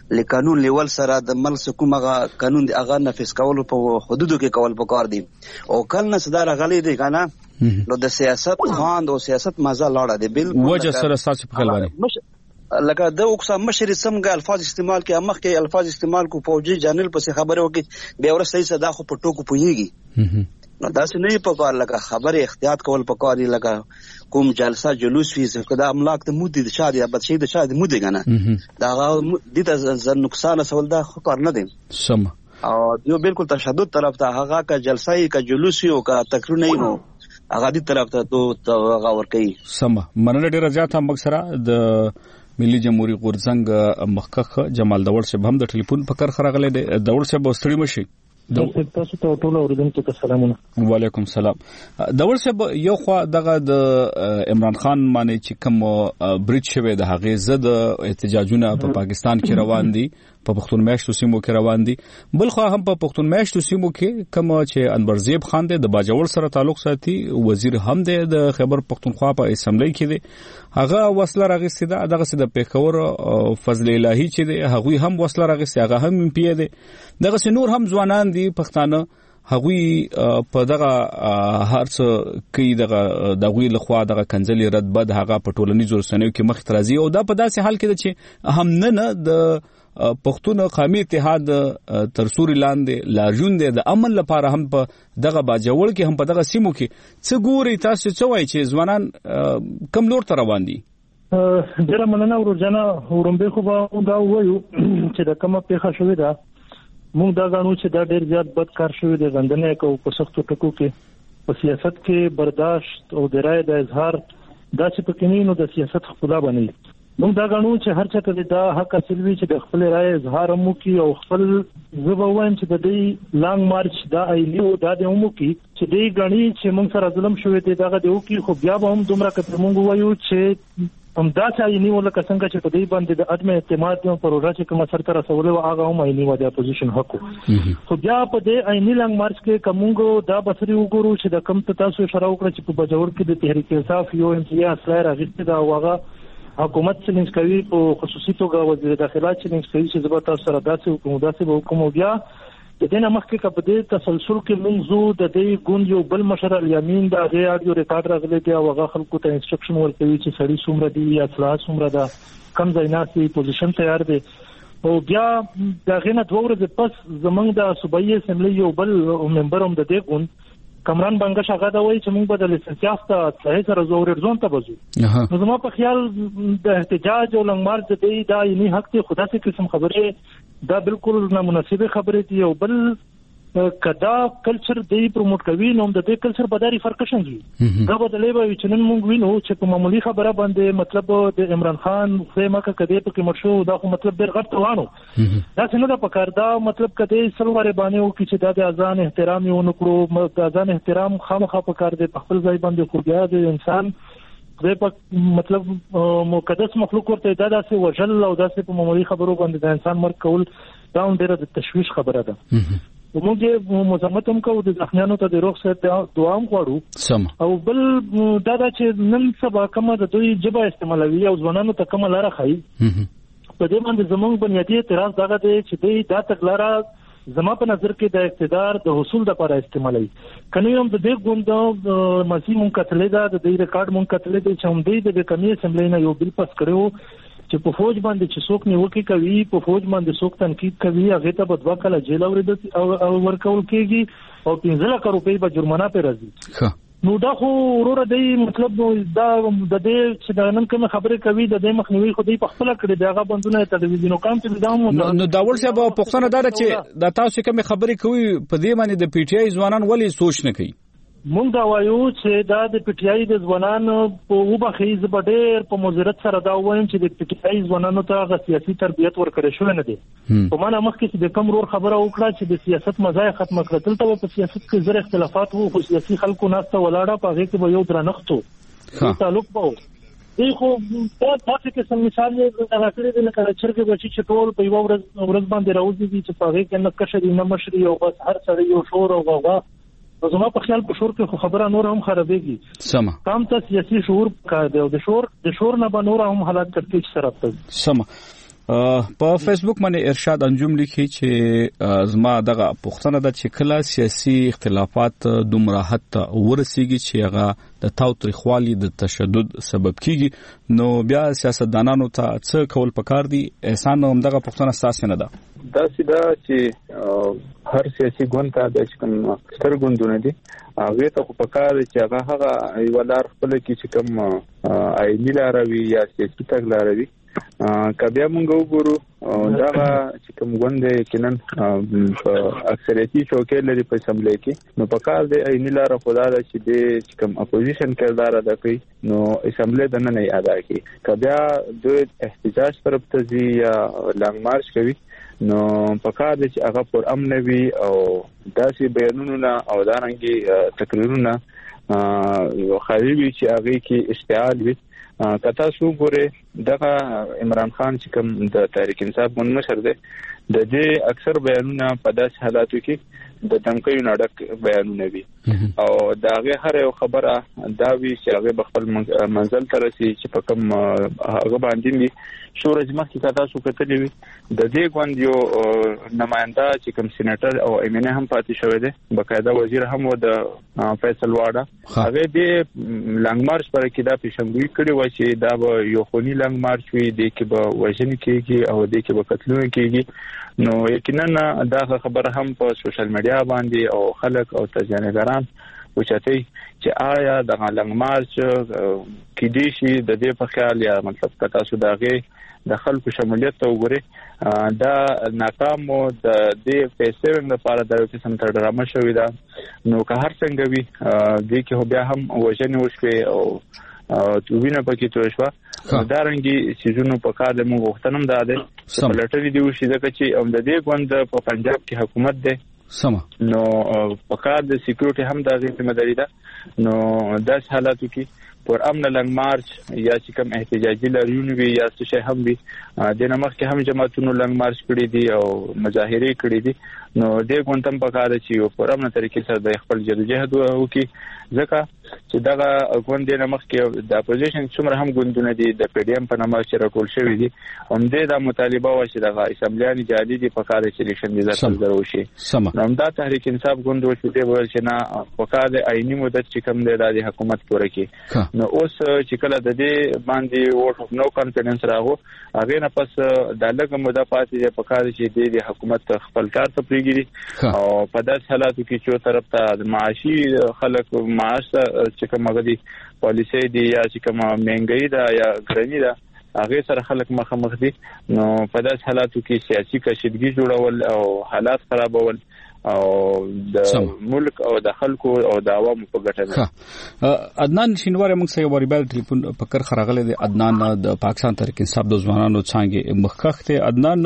لقانون لیول سره د ملک کومه قانون دی هغه نافذ کول په حدودو کې کول پکار دي او کله نه صدر غلي دي کنه نو د سیاست خواند او سیاست مزه لاړه دي بالکل وجه سره ساس په خلواني لکه د اوکسا مشر سمګه الفاظ استعمال کې امخ کې الفاظ استعمال کو فوجي جنرال پس خبره وکي به ورسې صدا خو په ټوکو پويږي نو دا څه نه پکار لکه خبره احتیاط کول پکاري لکه کوم جلسه جلوس وی څه کدا املاک ته مودي د شادي ابد شي د شادي مودي کنه دا د دې نقصان سوال دا خو کار نه دي سم او یو بالکل تشدد طرف ته هغه کا جلسه کا جلوس یو کا تقریر نه نو هغه دې طرف ته تو هغه ور کوي سم مننه ډیر زیات هم مکسره د ملي جمهوریت غورځنګ مخکخ جمال داور صاحب هم د ټلیفون پکر خراغله د داور صاحب وستړي مشي تاسو ته ټول اوریدونکو ته سلامونه وعلیکم سلام داور صاحب یو خو دغه د عمران خان باندې چې کوم بریټ شوی د هغه زد احتجاجونه په پاکستان کې روان دي په پښتون میاشتو سیمو کې روان دي بل خو هم په پښتون میاشتو سیمو کې کوم چې انورزیب خان د باجوړ سره تعلق ساتي وزیر هم د خیبر پښتونخوا په اسمبلی کې دی هغه وسله راغسته ده دغه سید پیښور فضل الهی چې دی هغه هم وسله راغسته هغه هم ایم پی دی دغه نور هم ځوانان دي پښتانه هغوی په دغه هرڅ کوي دغه دغوی لخوا دغه کنځلي رد بد هغه په ټولنیزو رسنیو کې مخ ترازی او دا په داسې حال کې چې هم نه نه د پښتون قومي اتحاد ترسوري لاندې لاجون دي د امن لپاره هم په دغه باجوړ کې هم په دغه سیمو کې څه ګوري تاسو څه وایي چې ځوانان کم لور ته روان دي ډیره مننه ورجنا ورمبه خو دا وایو چې د کومه پیښه شوې ده موږ دا غواړو چې دا ډیر زیات بد کار شوی دی غندنه کو په سختو ټکو کې په سیاست کې برداشت او د رائے د اظهار دا چې په کینینو د سیاست خپل باندې موږ دا غواړو چې هر چا ته دا حق حاصل وي چې د خپل رائے اظهار مو کوي او خپل زبوان چې د دې لانګ مارچ دا ایلیو دا د مو کوي چې دې غني چې موږ سره ظلم شوی دی دا د یو کې خو بیا به هم دومره کته موږ وایو چې هم دا چې نیول څنګه چې په دې باندې د عدم اعتماد په پروژه چې کوم سر تر رسول او هغه هم عیني و د اپوزیشن حق خو بیا په دې عیني لنګ مارچ کې کومګو دا بصري وګورو چې د کم تاسو اشاره وکړه چې په بجور کې د تحریک انصاف یو انتیا اصلاح راغسته دا واغه حکومت چیلنج کوي په خصوصي توګه وزیر داخله چیلنج کوي چې زبر تاسو سره داسې حکومت داسې حکومت بیا د دې نمخ کې په دې تسلسل کې منځو د دې ګوند یو بل مشر الیامین دا غي اډیو ریکارډ راغلی دی او هغه خلکو ته انسټرکشن ورکوي چې سړی څومره دی یا اصلاح څومره ده کم ځای نه پوزیشن تیار دی او بیا دا غینه دوه ورځې پس زمنګ د صوبایي اسمبلی یو بل ممبر هم د دې ګوند کمران بنگش هغه دا وایي چې موږ به د لیسنس یافته صحیح سره زور ارزون ته بزو نو زما په خیال د احتجاج او لنګ مارچ د دې دا یعنی حق ته خدا سي قسم خبره دا بالکل نامناسبه خبره دی او بل کدا کلچر دی پروموټ کوي نو د دې کلچر بداري فرکشن دي دا بدلې به چې نن موږ وینو چې په معمولی خبره باندې مطلب د عمران خان خیمه کده په کې مرشو دا خو مطلب ډېر غټ وانه دا څنګه د پکار دا مطلب کده سلواره باندې او چې دا د اذان احترام یو نکړو د اذان احترام خامخا پکار دی په خپل ځای باندې خو بیا د انسان د مطلب مقدس مخلوق ورته دا داسې وجل او داسې په معمولی خبرو باندې د انسان مرګ کول دا ډېر د تشویش خبره ده موږ مزمت هم کوو د ځخنانو ته د روغ صحت دعا هم غواړو او بل دا چې نن سبا کومه د دوی جبه استعمالوي او ځوانانو ته کومه لاره خایي په دې باندې زموږ بنیادی اعتراض دغه دی چې دوی دا تګلاره زما په نظر کې د اقتدار د حصول لپاره استعمالوي کني هم د دې ګوند مسی مونږ کتلې دا د دې ریکارډ مونږ کتلې دي چې هم دې د کمی اسمبلی نه یو بل پاس کړو چې په فوج باندې چې څوک نیوکه کوي په فوج باندې څوک تنقید کوي هغه ته بدوا کله جیل او ورکول کېږي او پنځه لک روپۍ به جرمانه پې راځي نو دا خو وروره دی مطلب دا د دې چې دا نن کوم خبرې کوي د دې مخنیوي خو دی په خپل کړي دا هغه بندونه تلویزیونو کام چې دا نو دا ول څه په پښتنه دا چې دا تاسو کوم خبرې کوي په دې باندې د پی ټی آی ځوانان ولې سوچ نه کوي مونږ دا وایو چې دا د پی ټی آی د ځوانانو په وبخیز بډیر په مزرت سره دا وایم چې د پی ټی آی ځوانانو ته غو سیاسي تربیت ورکړې شو نه دي په معنا مخ کې د کم رور خبره وکړه چې د سیاست مزای ختم کړل ته په سیاست کې زره اختلافات وو خو سیاسي خلکو ناسته ولاړه په هغه کې به یو درنښتو تعلق وو دی خو په تاسو کې سم مثال یې راکړی دی لکه چرګ بچی چې ټول په یو ورځ ورځ باندې راوځي چې په هغه کې نه کشري نه مشري او بس هر څه یو شور او غوغا زما په خیال په شور کې خبره نور هم خرابېږي سم تام ته سیاسي شعور کار دی او د شور د شور نه به نور هم حالات ترتیب سره راځي سم په فیسبوک باندې ارشاد انجم لیکي چې زما دغه پښتنه د چکلا سیاسي اختلافات دومره حد ورسیږي چې هغه د تاوتریخوالي د تشدد سبب کیږي نو بیا سیاستدانانو ته څه کول پکار دي احسان هم دغه پښتنه اساس نه ده دا سیده چې هر سیاسي ګوند ته د کوم ستر ګوندونه دي هغه ته په کار چې هغه هغه یو لار خپل کې چې کوم آئینی لاروي یا سیاسي تګلاروي کبیا مونږ وګورو دا چې کوم ګوند کینن په اکثریتي چوکۍ لري په اسمبلی کې نو په کار دی آئینی لار خدا د چې د کوم اپوزیشن کردار ادا کوي نو اسمبلی د نه نه ادا کوي کبیا د احتجاج طرف ته ځي یا لانګ مارچ کوي نو په کار دی چې هغه پر امن وي او داسې بیانونه او دارنګي تقریرونه یو خارجي چې هغه کې اشتعال وي کتا سو ګوره دغه عمران خان چې کوم د تحریک انصاف مون مشر دی د دې اکثر بیانونه په داسې حالاتو کې د دمکیو نډک بیانونه وي او دا هغه هر یو خبره دا وی چې هغه بخپل منزل ته رسي چې په کوم هغه باندې وي شورج مخکې کتا سو کتلې وي د دې ګوند یو نماینده چې کوم سېنیټر او ایمنه هم پاتې شوی دی بقاعده وزیر هم و د فیصل واډه هغه دې لانګ مارچ پر کې دا پیشنګوي کړي و چې دا به یو خونی لانګ مارچ وي د کې به وژن کېږي او د کې به قتلونه کېږي نو یقینا دا خبره هم په سوشل میډیا باندې او خلک او تجربهګران وچاتي چې آیا د لانګ مارچ کې دي شي د دې په خیال یا مطلب کتا سو داغه د خلکو شمولیت ته وګوري دا ناکام او د دې فیسټیوال لپاره د یو قسم تر ډرامه شوې ده نو که هر څنګه وي د کې بیا هم وژنې وشوي او تو وینه پکې تو شو دا رنګي سيزونو په کار د موږ وختنم دا ده پلټري دی وشي ځکه چې هم د دې ګوند په پنجاب کې حکومت ده سم نو په کار د سکیورټي هم د ذمہ داری ده نو داس حالاتو کې پر امن لنګ مارچ یا چې کوم احتجاجي لاریون وي یا څه هم وي د نمخ کې هم جماعتونو لنګ مارچ کړی دي او مظاهره کړی دي نو دې ګوندم په کار چې یو پر امن طریقې سره د خپل جدوجہد وکړي ځکه چې دا ګوند د نمخ کې د اپوزیشن څومره هم ګوندونه دي د پی ډی ایم په نامه چې راټول شوی دي هم د مطالبه و چې د اسمبلیاني جادي دي په کار چې الیکشن دي ځل وشي نو دا تحریک انصاف ګوند و چې د ول چې نه په کار د آئینی مدت چې کوم دی د حکومت پوره کې نو اوس چې کله د دې باندې ووټ اف نو کانفیډنس راغو هغه نه پس د لږه موده پاتې په کار چې د حکومت خپل کار ته پریږدي او په داس حالاتو کې چې طرف ته د معاشي خلک معاش چې کوم غدي پالیسي دي یا چې کوم مهنګي ده یا ګرانی ده هغه سره خلک مخامخ دي نو په داس حالاتو کې سیاسي کشیدګي جوړول او حالات خرابول او د ملک او د خلکو او د عوامو په ګټه ده عدنان شینوار موږ سره یو ریبل ټلیفون پکر خراغله دي عدنان د پاکستان تحریک انصاف د ځوانانو څنګه مخکخته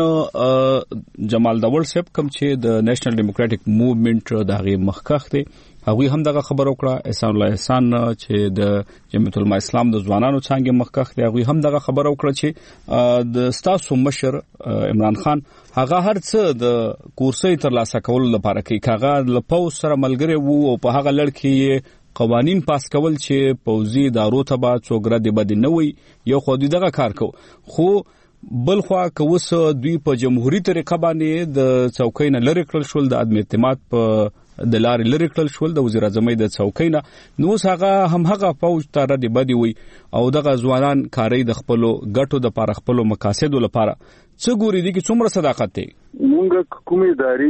عدنان جمال داول صاحب کوم چې د نېشنل ډیموکراټک موومېنټ دغه مخکخته هغه هم دغه خبر وکړه احسان الله احسان چې د جمعیت العلماء اسلام د ځوانانو څنګه مخکخته هغه هم دغه خبر وکړه چې د ستاسو مشر عمران خان هغه هر څه د کورسۍ تر لاسه کول لپاره کوي کاغه لپو سره ملګری وو او په هغه لړ قوانین پاس کول چې پوزي دارو ته با څوګره دی بد نه وي یو خو دغه کار کو خو بل خو کوس دوی په جمهوریت طریقه باندې د څوکۍ نه لری کړل شول د عدم اعتماد په د لارې لری کړل شول د وزیر اعظم د څوکۍ نه نو هغه هم هغه فوج تر دی بدی وي او دغه ځوانان کاری د خپل ګټو د لپاره خپل مقاصد لپاره څه ګوري دي چې څومره صداقت دی مونږ کومې داری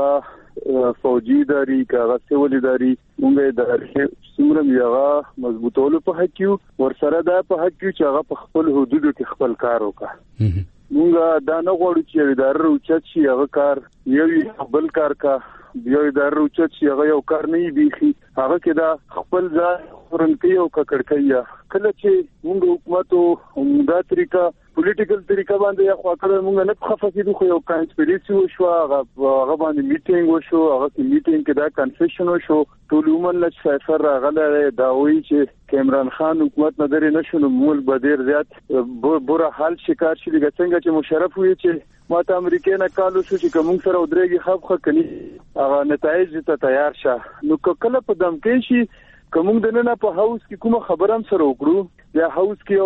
کاغه فوجي داری کاغه سیول داری مونږ داری څومره یغه مضبوطولو په حق یو ورسره دا په حق یو چې هغه په خپل حدودو کې خپل کار وکړي مونږ دا نه غواړو چې ادارې اوچت شي هغه کار یو بل کار کا یو ادارې اوچت شي هغه یو کار نه بیخي هغه کې دا خپل ځای ورنکي او ککړکیا کله چې مونږ حکومت او دا طریقه پولیټیکل طریقه باندې یا خو کړه مونږ نه خفقېدو خو یو کانسپیریسي وشو هغه هغه باندې میټینګ وشو هغه کې میټینګ کې دا کنفیشن وشو ټول عمر لچ سفر راغله دا وی چې عمران خان حکومت نه درې نشو ملک به ډیر زیات بوره حال شکار شي لکه څنګه چې مشرف وي چې ماته امریکا نه کالو شو چې کوم سره ودرېږي خب خو کني هغه نتایج ته تیار شه نو کله په دم کې شي کوم د نه په هاوس کې کومه خبرم سره وکړو یا هاوس کې او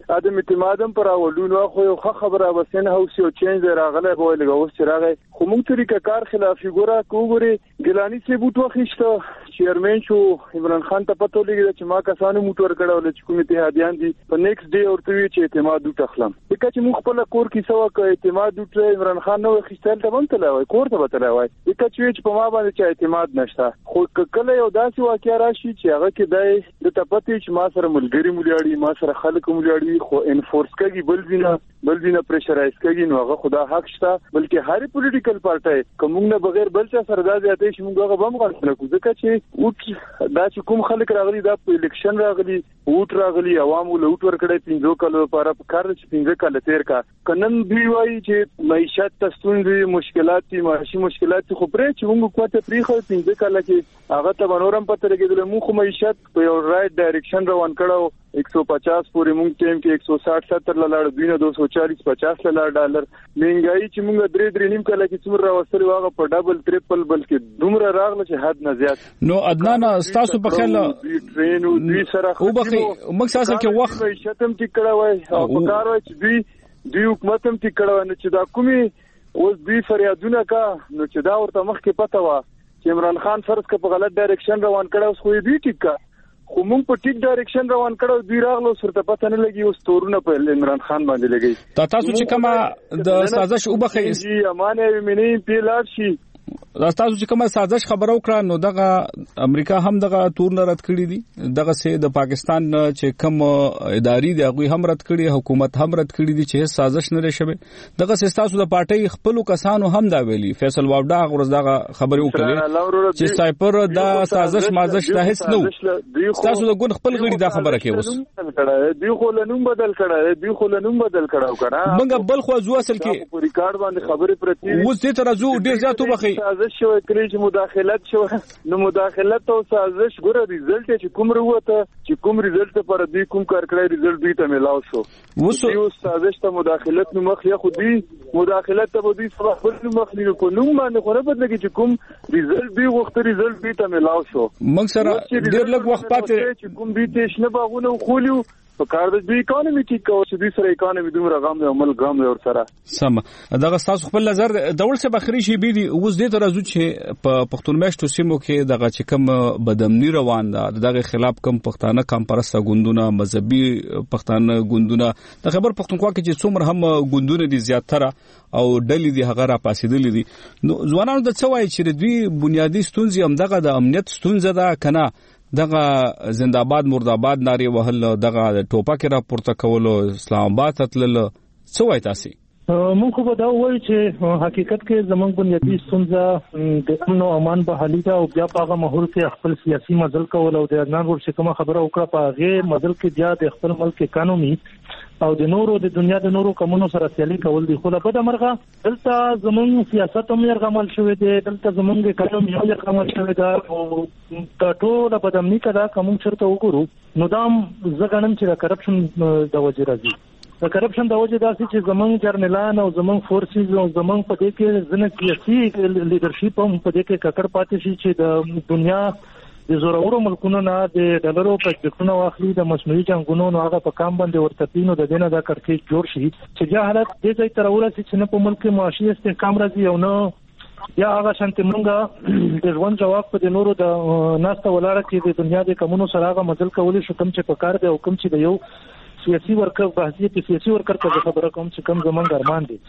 عدم اعتماد هم پر اولونو خو یو خبره وسنه هوس یو چینج راغله به لګوس راغی خو موږ طریقه کار خلاف ګوره کوګوري ګلانی سی بوټو خښته چیرمن شو عمران خان ته پته لګی چې ما کسانو موټر کړه ول چې کوم اتحادیان دي په نیکسټ ډے ورته وی چې اعتماد وټخلم دغه چې موږ خپل کور کې سوا ک اعتماد وټ عمران خان نو خښتل ته هم تلای کور ته وتلای وای دغه چې په ما باندې چې اعتماد نشته خو کله یو داسې واقعیا راشي چې هغه کې دای د تپتی چې ما سره ملګری ملياړي ما سره خلک ملياړي خو انفورس کوي بل وینا بل وینا پریشرایز کوي نو هغه خدا حق شته بلکې هر پولیټیکل پارټي کوم نه بغیر بل څه سره دا ځاتې چې موږ هغه بم غوښتل کوو ځکه چې اوټ دا چې کوم خلک راغلي دا په الیکشن راغلي اوټ راغلي عوامو له اوټ ورکړې پنځو کلو لپاره په کار چې پنځه کال تیر کا کنن دی وایي چې معیشت تستونځي مشکلات دي معاشي مشکلات خو پرې چې موږ کوته پریخو پنځه کال کې هغه ته بنورم پته لګیدل موږ خو معیشت په یو رائټ ډایرکشن روان کړو एक सौ पचास पूरे मूंग टेम के एक सौ साठ सत्तर लाड़ दुई दो सौ चालीस पचास लाड़ डॉलर महंगाई چې موږ درې درې نیم کله کې څومره راوستل واغه په ډبل ټریپل بلکې دومره راغله چې حد نه زیات نو عدنان تاسو په خیال ټرین او دوی سره او بخي موږ تاسو کې وخت شتم ټیکړه وای او په کار وای چې دوی دوی حکومت هم ټیکړه نه چې دا کومي اوس دوی فریادونه کا نو چې دا ورته مخ کې پته و چې عمران خان فرض ک په غلط ډایرکشن روان کړه اوس خو دوی ټیکا خو موږ په ټیک ډایرکشن روان کړو دوی راغلو سرته پته نه لګي اوس تورونه په عمران خان باندې لګي تا تاسو چې کومه د سازش او بخي جی امانه ومني پیلار شي تاسو چې کومه سازش خبرو کړه نو دغه امریکا هم دغه تور نه رد کړی دي دغه سه د پاکستان چې کوم اداري دی هغه هم رد کړی حکومت هم رد کړی دي چې سازش نه لري دغه سه تاسو د پارټي خپل کسانو هم دا ویلي فیصل واوډا غرض دغه خبرو کړي چې سایپر دا سازش مازش د هیڅ نو تاسو د ګون خپل غړي دا خبره کوي اوس دی خو لنوم بدل کړه دی خو لنوم بدل کړه کړه موږ بل خو ځو اصل کې په ریکارډ باندې خبرې پرتی اوس دې تر ازو ډیر ځاتو بخي سازش شو کلی چې مداخلت شو نو مداخلت او سازش ګوره ریزلټ چې کوم وروته چې کوم ریزلټ پر دې کوم کار کړی ریزلټ دوی ته ملاو شو وسو سازش ته مداخلت نو مخ یا خو دې مداخلت ته دوی سره خپل مخ نه کو نو باندې خو نه بدل چې کوم ریزلټ دی وخت ریزلټ دوی ته ملاو شو موږ سره ډیر لږ وخت پاتې چې کوم دې تېش نه باغونه خولیو په کار د دوی اکانومي ټیک او چې دوی سره اکانومي دومره غام دی عمل غام دی ور سره سم دغه تاسو خپل نظر ډول څه بخري شي بي دي اوس دې تر ازو چې په پښتون میشتو سیمو کې دغه چې کوم بدامنی روان ده دغه خلاف کوم پښتانه کم پرسته ګوندونه مذهبي پښتانه ګوندونه د خبر پښتونخوا کې چې څومره هم ګوندونه دي زیاتره او ډلې دي هغه را پاسېدلې دي نو ځوانانو د څه وایي چې دوی بنیادی ستونزې هم دغه د امنیت ستونزه ده کنه دغه زنده‌باد مرده‌باد ناری وهل دغه ټوپک را پورته کول اسلام آباد تل څه وای تاسو مونږ خو دا وایو چې حقیقت کې زمونږ بنیادی ستونزه د امن او امان په حالي ده او بیا په هغه ماحول کې خپل سیاسي مزل کول او د عدنان ورشي کومه خبره وکړه په هغه مزل کې بیا د خپل ملک اکانومي او د نورو د دنیا د نورو کومونو سره سیالي کول دي خو له بده مرغه دلته زمونږ سیاست هم یرغمل شوی دی دلته زمونږ اکانومي هم یرغمل شوی دی او د ټول بدامني کدا کوم چرته وګورو نو دا زګنم چې کرپشن د وجې راځي د کرپشن د وجې داسې چې زمونږ جرنلان او زمونږ فورسز او زمونږ په دې کې ځنه سیاسي لیدرشپ هم په دې کې ککړ پاتې شي چې د دنیا د زورورو ملکونو نه د ډالرو پروجیکټونو واخلي د مصنوعي جنگونو نو هغه په کام باندې ورته پینو د دینه دا کړکېچ جوړ شي چې دا حالت دې ځای تر ورسې چې نه په ملک کې معاشي استحکام راځي او نه یا هغه شانتي مونږه د ژوند جواب په د نورو د ناسته ولاړه کې د دنیا د کومونو سره هغه مزل کولې شو کوم چې په کار دی او کوم چې د یو سیاسي ورکر بحثیت سیاسي ورکر ته خبره کوم چې کوم زمونږ ارمان دي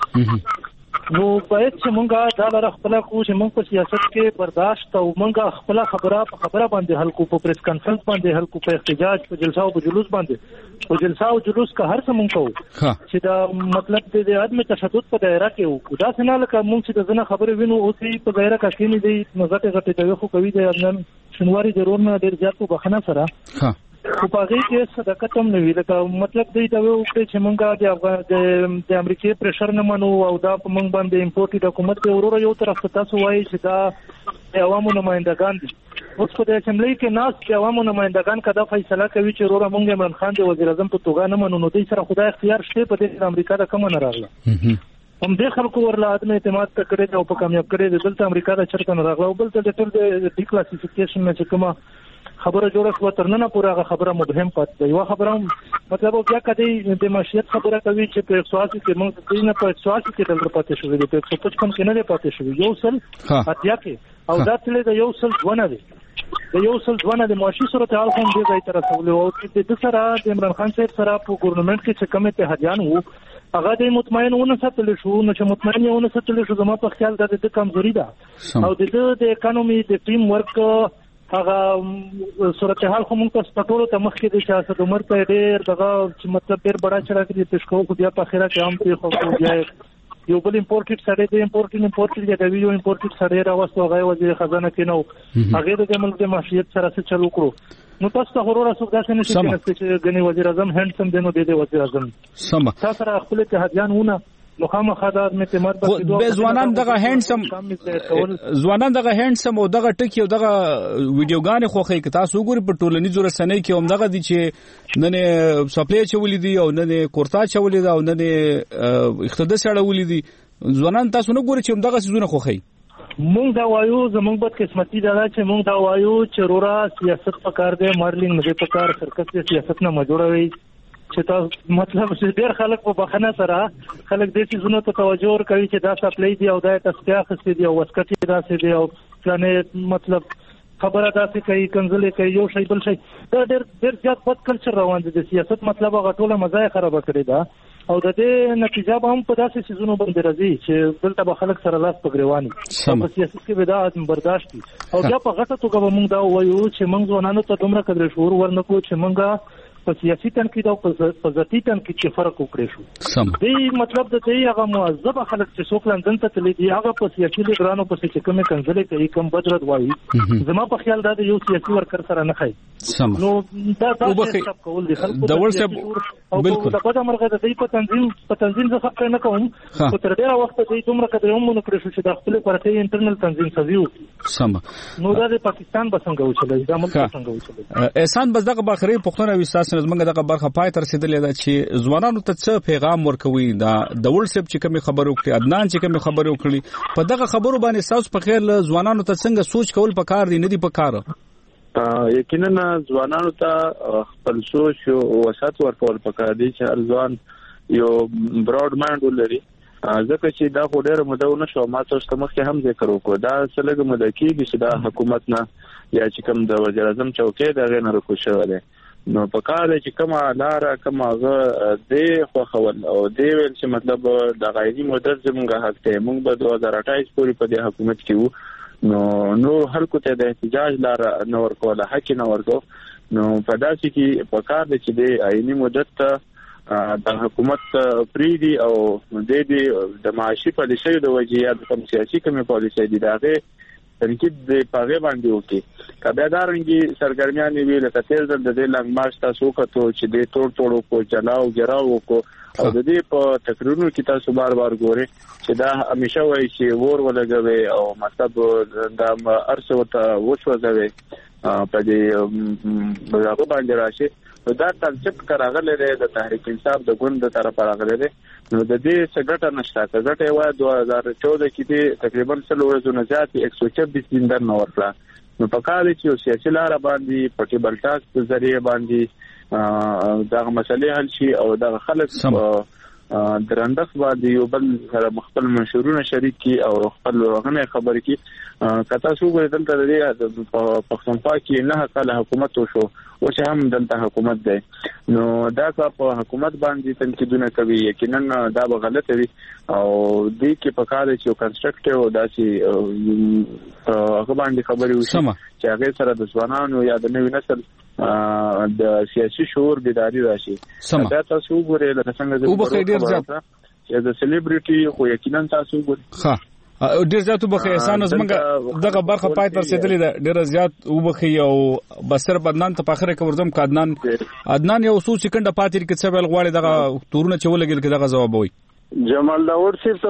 نو باید چې مونږه دا لاره خپل کو چې مونږ په سیاست کې برداشت او مونږه خپل خبره په خبره باندې حل کو په پریس کانفرنس باندې حل کو په احتجاج په جلسه او په جلوس باندې په جلسه او جلوس کا هر څه مونږ کوو چې دا مطلب د عدم تشدد په دایره کې وو دا څنګه لکه مونږ چې د ځنه خبرې وینو او چې په دایره کې کېنی دی نو ځکه غټه دی خو کوي د نن شنواري ضرور نه ډیر زیات په بخنه سره ها خو په هغه کې صداقت هم نه وی لکه مطلب دی دا وو چې مونږه د افغان د امریکای پرشر نه منو او دا په مونږ باندې امپورټ حکومت کې ورور یو طرف ته تاسو وایي چې دا د عوامو نمائندگان دي اوس په دې اسمبلی کې ناس د عوامو نمائندگان کدا فیصله کوي چې ورور مونږ عمران خان د وزیر اعظم په توګه نه منو نو دوی سره خدای اختیار شته په دې امریکا د کوم نه راغله هم د خلکو ورله عدم اعتماد کړي او په کامیاب کړي د دلته امریکا د چرته نه راغله او بل ته د ټول د ډیکلاسیفیکیشن نه چې کومه خبره جوړه شو ترنه پورې هغه خبره مبهم پاتې یو خبره مطلب بیا کدی د معیشت خبره کوي چې په ایک سو اسی کې موږ د نه په ایک سو اسی کې ډالر پاتې شوې دي په ایک سو پچپن کې نه پاتې شوې یو سل اتیا کې او دا تل د یو سل ونه دي د یو سل ونه د معاشي صورتحال هم دې ځای ته رسولې او چې د سره د عمران خان صاحب سره په ګورنمنت کې چې کوم اتحادیان وو هغه د مطمئن ونه ساتل شو نو چې مطمئن ونه ساتل شو زما په خیال د د کمزوري ده او د د اکانومي د ټیم ورک هغه صورتحال خو موږ تاسو ټولو ته مخکې د سیاست عمر په ډېر دغه چې مطلب ډېر بڑا چړه کې پیش کوو خو بیا په اخره کې هم په خو بیا یو بل امپورټډ سړی د امپورټډ امپورټډ د ویډیو امپورټډ سړی راوستو هغه وزیر خزانه کې نو هغه د ملک د معیشت سره څه چلو کړو نو تاسو ته غوړه څه داسې نشي چې غني وزیر اعظم هندسم دینو د وزیر اعظم سم تاسو را خپل اتحادیان ونه مخامه خدای مې تمر به ځوانان دغه هندسم ځوانان دغه هندسم او دغه ټکی او دغه ویډیوګان خوخه کې تاسو وګورئ په ټولنیزو رسنۍ کې هم دغه دي چې نن سپلای چولې دي او نن کورتا چولې دي او نن اقتداس اړولې دي ځوانان تاسو نه ګورئ چې دغه سيزونه خوخه مونږ دا وایو زمونږ بد قسمتي دا چې مونږ دا وایو چې رورا سیاست پکار دی مارلینګ نه پکار سرکس سیاست نه مجوړوي چې تاسو مطلب چې ډېر خلک په بخنه سره خلک دې چیزونو ته توجه ورکوي چې دا سپلای دی او دا تسکیا خسته دی او وسکټي داسې دی او ځنه مطلب خبره داسې کوي کنځلې کوي یو شی بل شی دا ډېر ډېر زیات بد کلچر روان دي د سیاست مطلب هغه ټوله مزه خراب کړی دا او د دې نتیجه به هم په داسې سيزونو باندې راځي چې دلته به خلک سره لاس پګریواني په سیاست کې به دا عدم برداشت او بیا په غټه توګه موږ دا وایو چې موږ ځوانانو ته دومره قدر شعور ورنکو چې موږ په سیاسي تنقید او په ذاتي تنقید کې فرق وکړي شو دې مطلب د دې هغه معذب خلک چې څوک لندن ته تللی دي هغه په سیاسي لګرانو په چې کومه کنځلې کوي کوم بدرد وایي زما په خیال دا یو سیاسي ورکر سره نه خای نو دا دا څه کول دي خلکو د ورسب بالکل دا په مرګه د دې په تنظیم په تنظیم ځخه خبر نه کوم خو تر ډیره وخت دې دومره قدر هم نه کړی چې د خپل پرته انټرنل تنظیم سویو سم نو دا د پاکستان بسنګ وچلې دا ملک څنګه وچلې احسان بس دغه بخری پښتون او اساس زمونږ دغه برخه پای تر رسیدلې ده چې ځوانانو ته څه پیغام ورکوي دا د ورسب چې کوم خبرو کوي عدنان چې کوم خبرو کوي په دغه خبرو باندې تاسو په خیر ځوانانو ته څنګه سوچ کول پکار دي نه دي پکار یقینا ځوانانو ته خپل سوچ او وسات ورکول پکار دي چې ارزوان یو براډ مایند ولري ځکه چې دا خو ډېر مدونه شو ما تاسو ته مخکې هم ذکر وکړ دا څلګ مدکی چې دا حکومت نه یا چې کوم د وزیر اعظم چوکۍ دا غیر نه رکو شوی دی نو په کار چې کومه لار کومه د خو خول او دی ویل چې مطلب د غایي مدت زمونږه حق ته مونږ به دوه هزار اټایس پورې په دې حکومت کې وو نو نو خلکو ته د احتجاج لار نه ورکول حق نه ورکو نو په داسې کې په کار چې د عیني مدت ته د حکومت پریدي او د دې د معاشي پالیسۍ د وجې یا د کوم سیاسي کومه پالیسۍ دي دغه تنقید د پاغه باندې وکي کبه دارنګي سرګرمیان ویل کتل د دې لنګ مارش تاسو کتو چې د ټول ټولو کو چلاو ګراو کو او د دې په تقریرونو کې تاسو بار بار ګوري چې دا همیشه وایي چې ور ولګوي او مطلب د ارسو ته وښوځوي په دې بلغه باندې راشي دا تنظیم کراغله د تحریک انصاف د ګوند د طرف راغله نو د دې څنګه نشته څنګه یو دوه هزار چودہ کې تقریبا څلور ورځې زیات ایک سو چوبیس دیندار نو ورکړه نو په کال کې یو سیاسي لار باندې پټي بلټاس په ذریعہ باندې دا مسلې حل شي او دا خلک درندخ باندې یو بل سره خپل منشورونه شریک کی او خپل وغنه خبر کی کته شو غوړل دلته د پښتونخوا کې نه کله حکومت وشو او چې هم دلته حکومت دی نو دا په حکومت باندې تنقیدونه کوي یقینا دا به غلط وي او دې کې په کار چې کنستراکټیو داسي هغه باندې خبرې وشي چې هغه سره د ځوانانو یا د نوي نسل د سیاسي شعور بیداری راشي دا تاسو وګورئ لکه څنګه او بخیر ډیر زیات چې د سلیبریټي خو یقینا تاسو وګورئ ها ډیر زیات وبخې احسان زمونږ دغه برخه پای تر رسیدلې ده ډیر زیات وبخې او بسر بدنان ته پاخره کوردم کادنان عدنان یو څو سکند پاتې کې څه ویل غواړي دغه تورونه چولګل کې دغه جواب وي جمال داور صاحب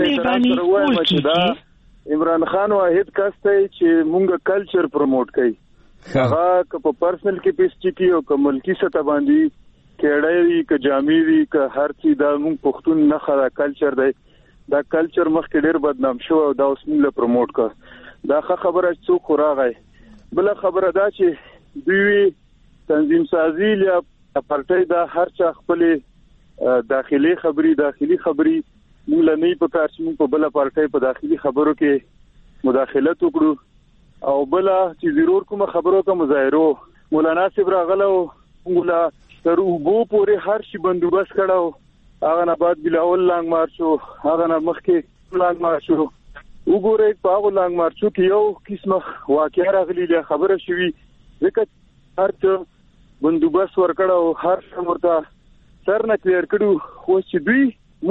ته عمران خان واحد کس ته چې مونږ کلچر پروموټ کوي هغه که په پرسنل کیپیسټي او که ملکی سطح باندې کېړې وي که جامې وي که هر څه دا مونږ پښتون نه خره کلچر دی دا کلچر مخکې ډېر بدنام شو او دا اوس موږ پروموټ کړ دا ښه خبره څوک راغی بل خبره دا چې دوی تنظیم سازي یا پارټي دا هر چا خپل داخلي خبري داخلي خبري موږ لنی په کار چې موږ په بل پارټي په داخلي خبرو کې مداخلت وکړو او بل چې ضرور کوم خبرو کا مظاهرو مولانا صاحب راغلو موږ تر وګو پورې هر شي بندوبست کړو هغه نه بعد بلاول لانګ مارچو هغه نه مخکې لانګ مارچو وګورئ په هغه لانګ مارچو کې یو قسمه واقعیا راغلي د خبره شوي ځکه هر څه بندوبست ورکړو هر څه ورته سر نه کلیر کړو خو چې دوی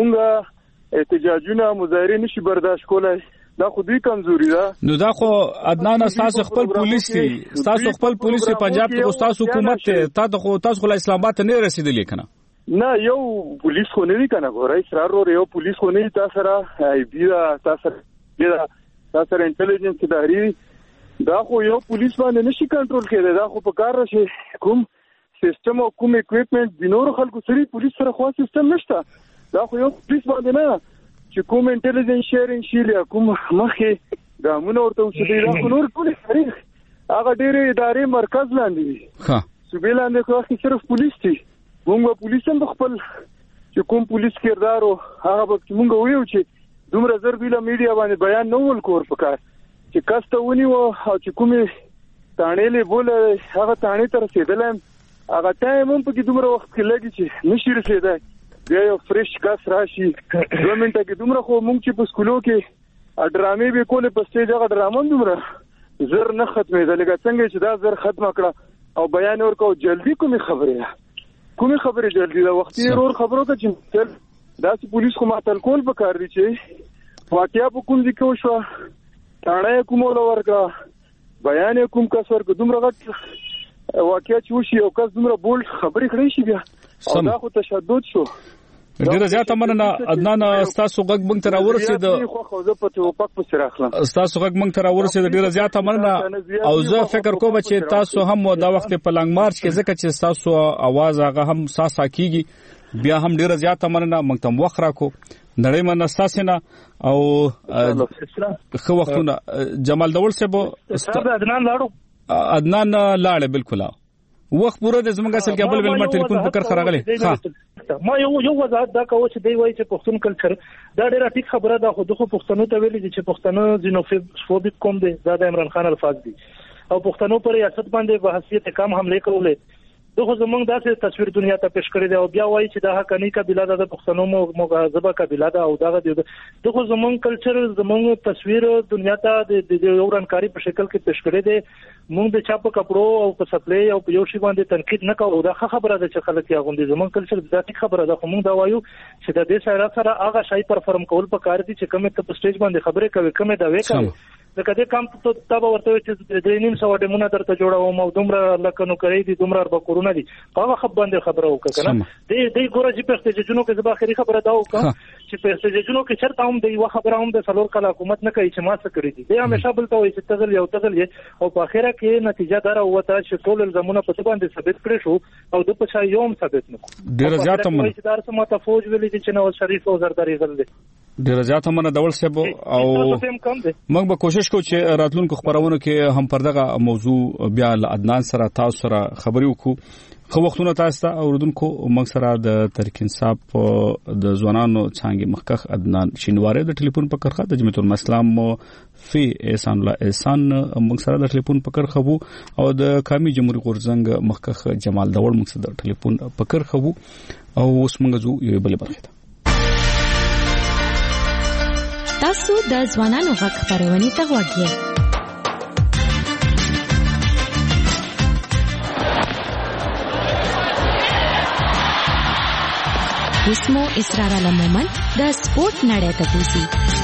مونږه احتجاجونه مظاهره نشي برداشت کولای دا خو دوی کمزوري ده. نو دا خو عدنان تاسو خپل پولیس دي تاسو خپل پولیس پنجاب کې تاسو حکومت ته تاسو خو تاسو خو اسلام آباد ته نه رسیدلی کنه نه یو پولیس خو نه دی کنه ګورای اصرار ور یو پولیس خو نه تاسو را ای بي تاسو دا تاسو انټيليجنس اداري دا خو یو پولیس باندې نشي کنټرول کېږي دا خو په کار راشي کوم سیستم او کوم اکوپمنٹ د نور خلکو سره پولیس سره خو سیستم نشته دا خو یو پولیس باندې نه چې کوم انټيليجنس شیرینګ شیلیا کوم مخه دا مونږ ورته وشي دا خو نور ټول تاریخ هغه ډېرې ادارې مرکز لاندې ها صوبې لاندې خو صرف پولیس دي موږ پولیس هم خپل چې کوم پولیس کردار او هغه به موږ ویو چې دومره زر بیل میډیا باندې بیان نه ول کور پکار چې کاسته ونی و او چې کومه تانېلې بوله هغه تانې تر رسیدلم هغه ټایم هم په دومره وخت کې لګی چې نشي رسیدای بیا یو فریش کاس راشي دوه منټه کې دومره خو موږ چې په سکولو کې ډرامې به کولې په سټیج هغه ډرامون دومره زر نه ختمېدل لکه څنګه چې دا زر ختم کړه او بیان ورکو جلدی کومه خبره کومه خبره جلدی دا وختي ورور خبرو ته چې دا چې پولیس خو ماتل کول به کار دي چې واقعیا په کوم ځای کې وشو تاړه کوم ورکړه بیان کوم کس ورکړه دومره غټ واقعیا چې وشي او کس دومره بولډ خبرې کړې شي بیا او دا خو تشدد شو ډیره زیاته مننه عدنان تاسو غږ مونږ ته راورسید خو خو زه په توپک په سر اخلم تاسو غږ مونږ ته راورسید ډیره زیاته مننه او زه فکر کوم چې تاسو هم دا وخت په لانګ مارچ کې ځکه چې تاسو आवाज هغه هم ساسا کیږي بیا هم ډیره زیاته مننه مونږ ته وخت راکو نړۍ مننه تاسو نه او خو وختونه جمال دول صاحب استاد عدنان لاړو عدنان لاړ بالکل وخت پوره د زمونږ اصل کې بل بل ما ټلیفون فکر خراغله ها ما یو یو وضاحت دا کوم چې دی وایي چې پښتون کلچر دا ډیره ټیک خبره ده خو دغه پښتنو ته ویلي چې پښتنو زینوفوبیک کوم دي دا د عمران خان الفاظ دي او پښتنو پر ریاست باندې په حیثیت کم حمله کولې دغه زمونږ داسې تصویر دنیا ته پیش کړی دی او بیا وایي چې دا حقانی قبیله ده د پښتنو مغازبه قبیله ده او دغه دغه زمونږ کلچر زمونږ تصویر دنیا ته د یو رنکاری په شکل کې پیش کړی دی مونږ د چاپ کپړو او په سپلې او په یو شی باندې تنقید نه کوو دا خبره ده چې خلک یې غونډي زمونږ کلچر د ذاتي خبره ده خو مونږ دا وایو چې د دې سره سره هغه شای پرفارم کول په کار دي چې کومه ته په سټیج باندې خبرې کوي کومه دا وې کوي لکه دې کام ته تاسو ورته چې د نیم سو ډیمونه درته جوړاو مو دومره لکه نو کوي دي دومره اربع کورونه دي هغه خبر باندې خبره وکړه کنه دې دې ګوره چې په احتجاجونو کې زبا اخري خبره دا وکړه چې په احتجاجونو کې چرته هم دی خبره هم د سلور کله حکومت نه کوي چې ما څه کړی دي دې همیشه بلته وي چې تغل یو تغل او په اخره کې نتیجه دار وته چې ټول الزامونه په څه باندې ثابت کړي شو او د پچا یوم ثابت نه ډیر زیات هم چې دار سم ته فوج ویلي چې نواز شریف او زرداری غل دي ډیر زیات هم نه ډول سب او موږ به کوشش کوو چې راتلونکو خبرونو کې هم پر دغه موضوع بیا عدنان سره تاسو سره خبرې وکړو خو وختونه تاسو ته اوردونکو موږ سره د تحریک انصاف د ځوانانو څنګه مخکخ عدنان شینواره د ټلیفون په کرخه د جمعیت الاسلام فی احسان الله احسان موږ سره د ټلیفون په کرخه وو او د قومي جمهوریت غورزنګ مخکخ جمال داور موږ سره د ټلیفون په کرخه وو او اوس موږ زو یو بل برخه تاسو د ځوانانو غږ خبرونه ته وګورئ اسمو اسرار علمومن د سپورت نړۍ ته بوزي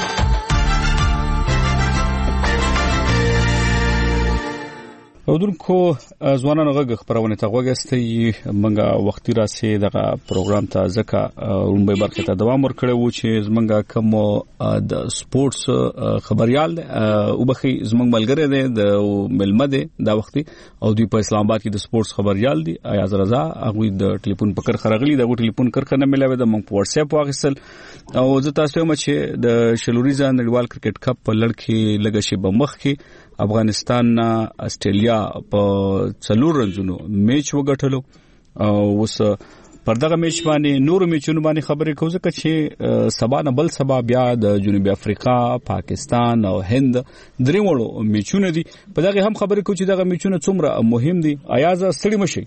اودونکو ځوانانو غږ خبرونه ته وګستې منګه وختي راسي دغه پروګرام ته ځکه رومبه برخه ته دوام ورکړو و چې زمنګه کوم د سپورتس خبريال او بخي زمنګ ملګری دی د ملمه دی دا وختي او دوی په اسلام آباد کې د سپورتس خبريال دی ایاز رضا هغه د ټلیفون پکړ خرغلی د ټلیفون کرخه نه ملاوي د مونږ په واتس اپ واغسل او زه تاسو ته چې د شلوریزا نړیوال کرکټ کپ په لړ کې لګشي بمخ کې افغانستان نه استرالیا په څلور رنزونو میچ وګټلو او وس پر دغه میچ باندې نور میچونو باندې خبرې کوو ځکه چې سبا نه بل سبا بیا د جنوبي افریقا پاکستان او هند درې وړو میچونه دي په دغه هم خبرې کوو چې دغه میچونه څومره مهم دي. ایاز ستړي مشي.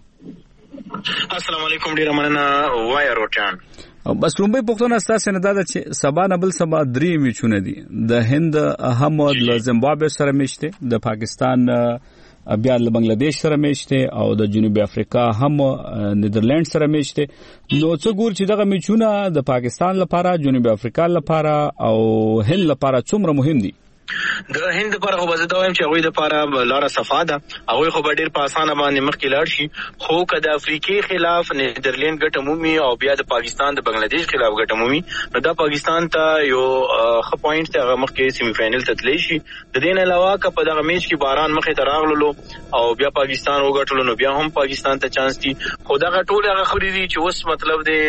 السلام علیکم ډیر مننه وای روټان. بس لومبي پښتون اساس نه دا چې سبا نه بل سبا درې میچونه دي. د هند هم د زیمبابوے سره میچ دی، د پاکستان بیا له بنگلاديش سره میچ دی او د جنوبي افریقا هم نیدرلند سره میچ دی. نو څه ګور چې دغه میچونه د پاکستان لپاره، جنوبي افریقا لپاره او هند لپاره څومره مهم دي. د هند لپاره خو به زه دا وایم چې هغوی دپاره لاره صفا ده، هغوی خو به ډېر په اسانه باندې مخکې لاړ شي. خو که د افریقې خلاف نیدرلینډ ګټه مومي او بیا د پاکستان د بنګلاديش خلاف ګټه مومي، نو دا پاکستان ته یو ښه پوینټ دی، هغه مخکې سیمی فاینل ته تللی شي. د دې نه علاوه که په دغه میچ کې باران مخې ته راغللو او بیا پاکستان وګټلو، نو بیا هم پاکستان ته چانس دي. خو دغه ټولې هغه خبرې دي چې اوس مطلب دی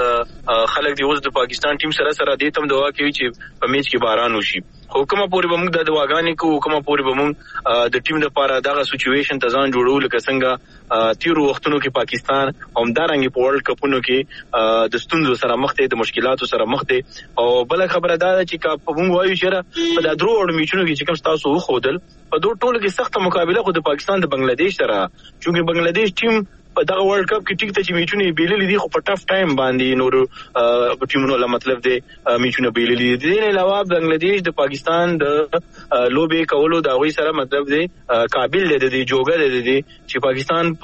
د خلک دی اوس د پاکستان ټیم سره سره دې ته هم دعا کوي چې په میچ کې باران وشي. خو کومه پورې به موږ د دعاګانې کوو، کومه پورې به موږ د ټیم لپاره دغه سچویشن ته ځان جوړو لکه څنګه تیرو وختونو کې پاکستان همدارنګې په ورلډ کپونو کې د ستونزو سره مخ دی، د مشکلاتو سره مخ دی. او بله خبره دا ده چې که موږ وایو چې په دا درو وړو میچونو کې چې کوم ستاسو وښودل، په دو ټولو کې سخته مقابله خو د پاکستان د بنګلاديش سره، چونکې بنګلاديش ټیم په دغه ورلډ کپ کې ټیک ته چې میچونه یې بیللي دي، خو په ټف ټایم باندې نورو ټیمونو له مطلب دی میچونه بیللي دي. د دې نه علاوه بنګلاديش د پاکستان د لوبې کولو د هغوی سره مطلب دی قابل دی، د دې جوګه دی دی چې پاکستان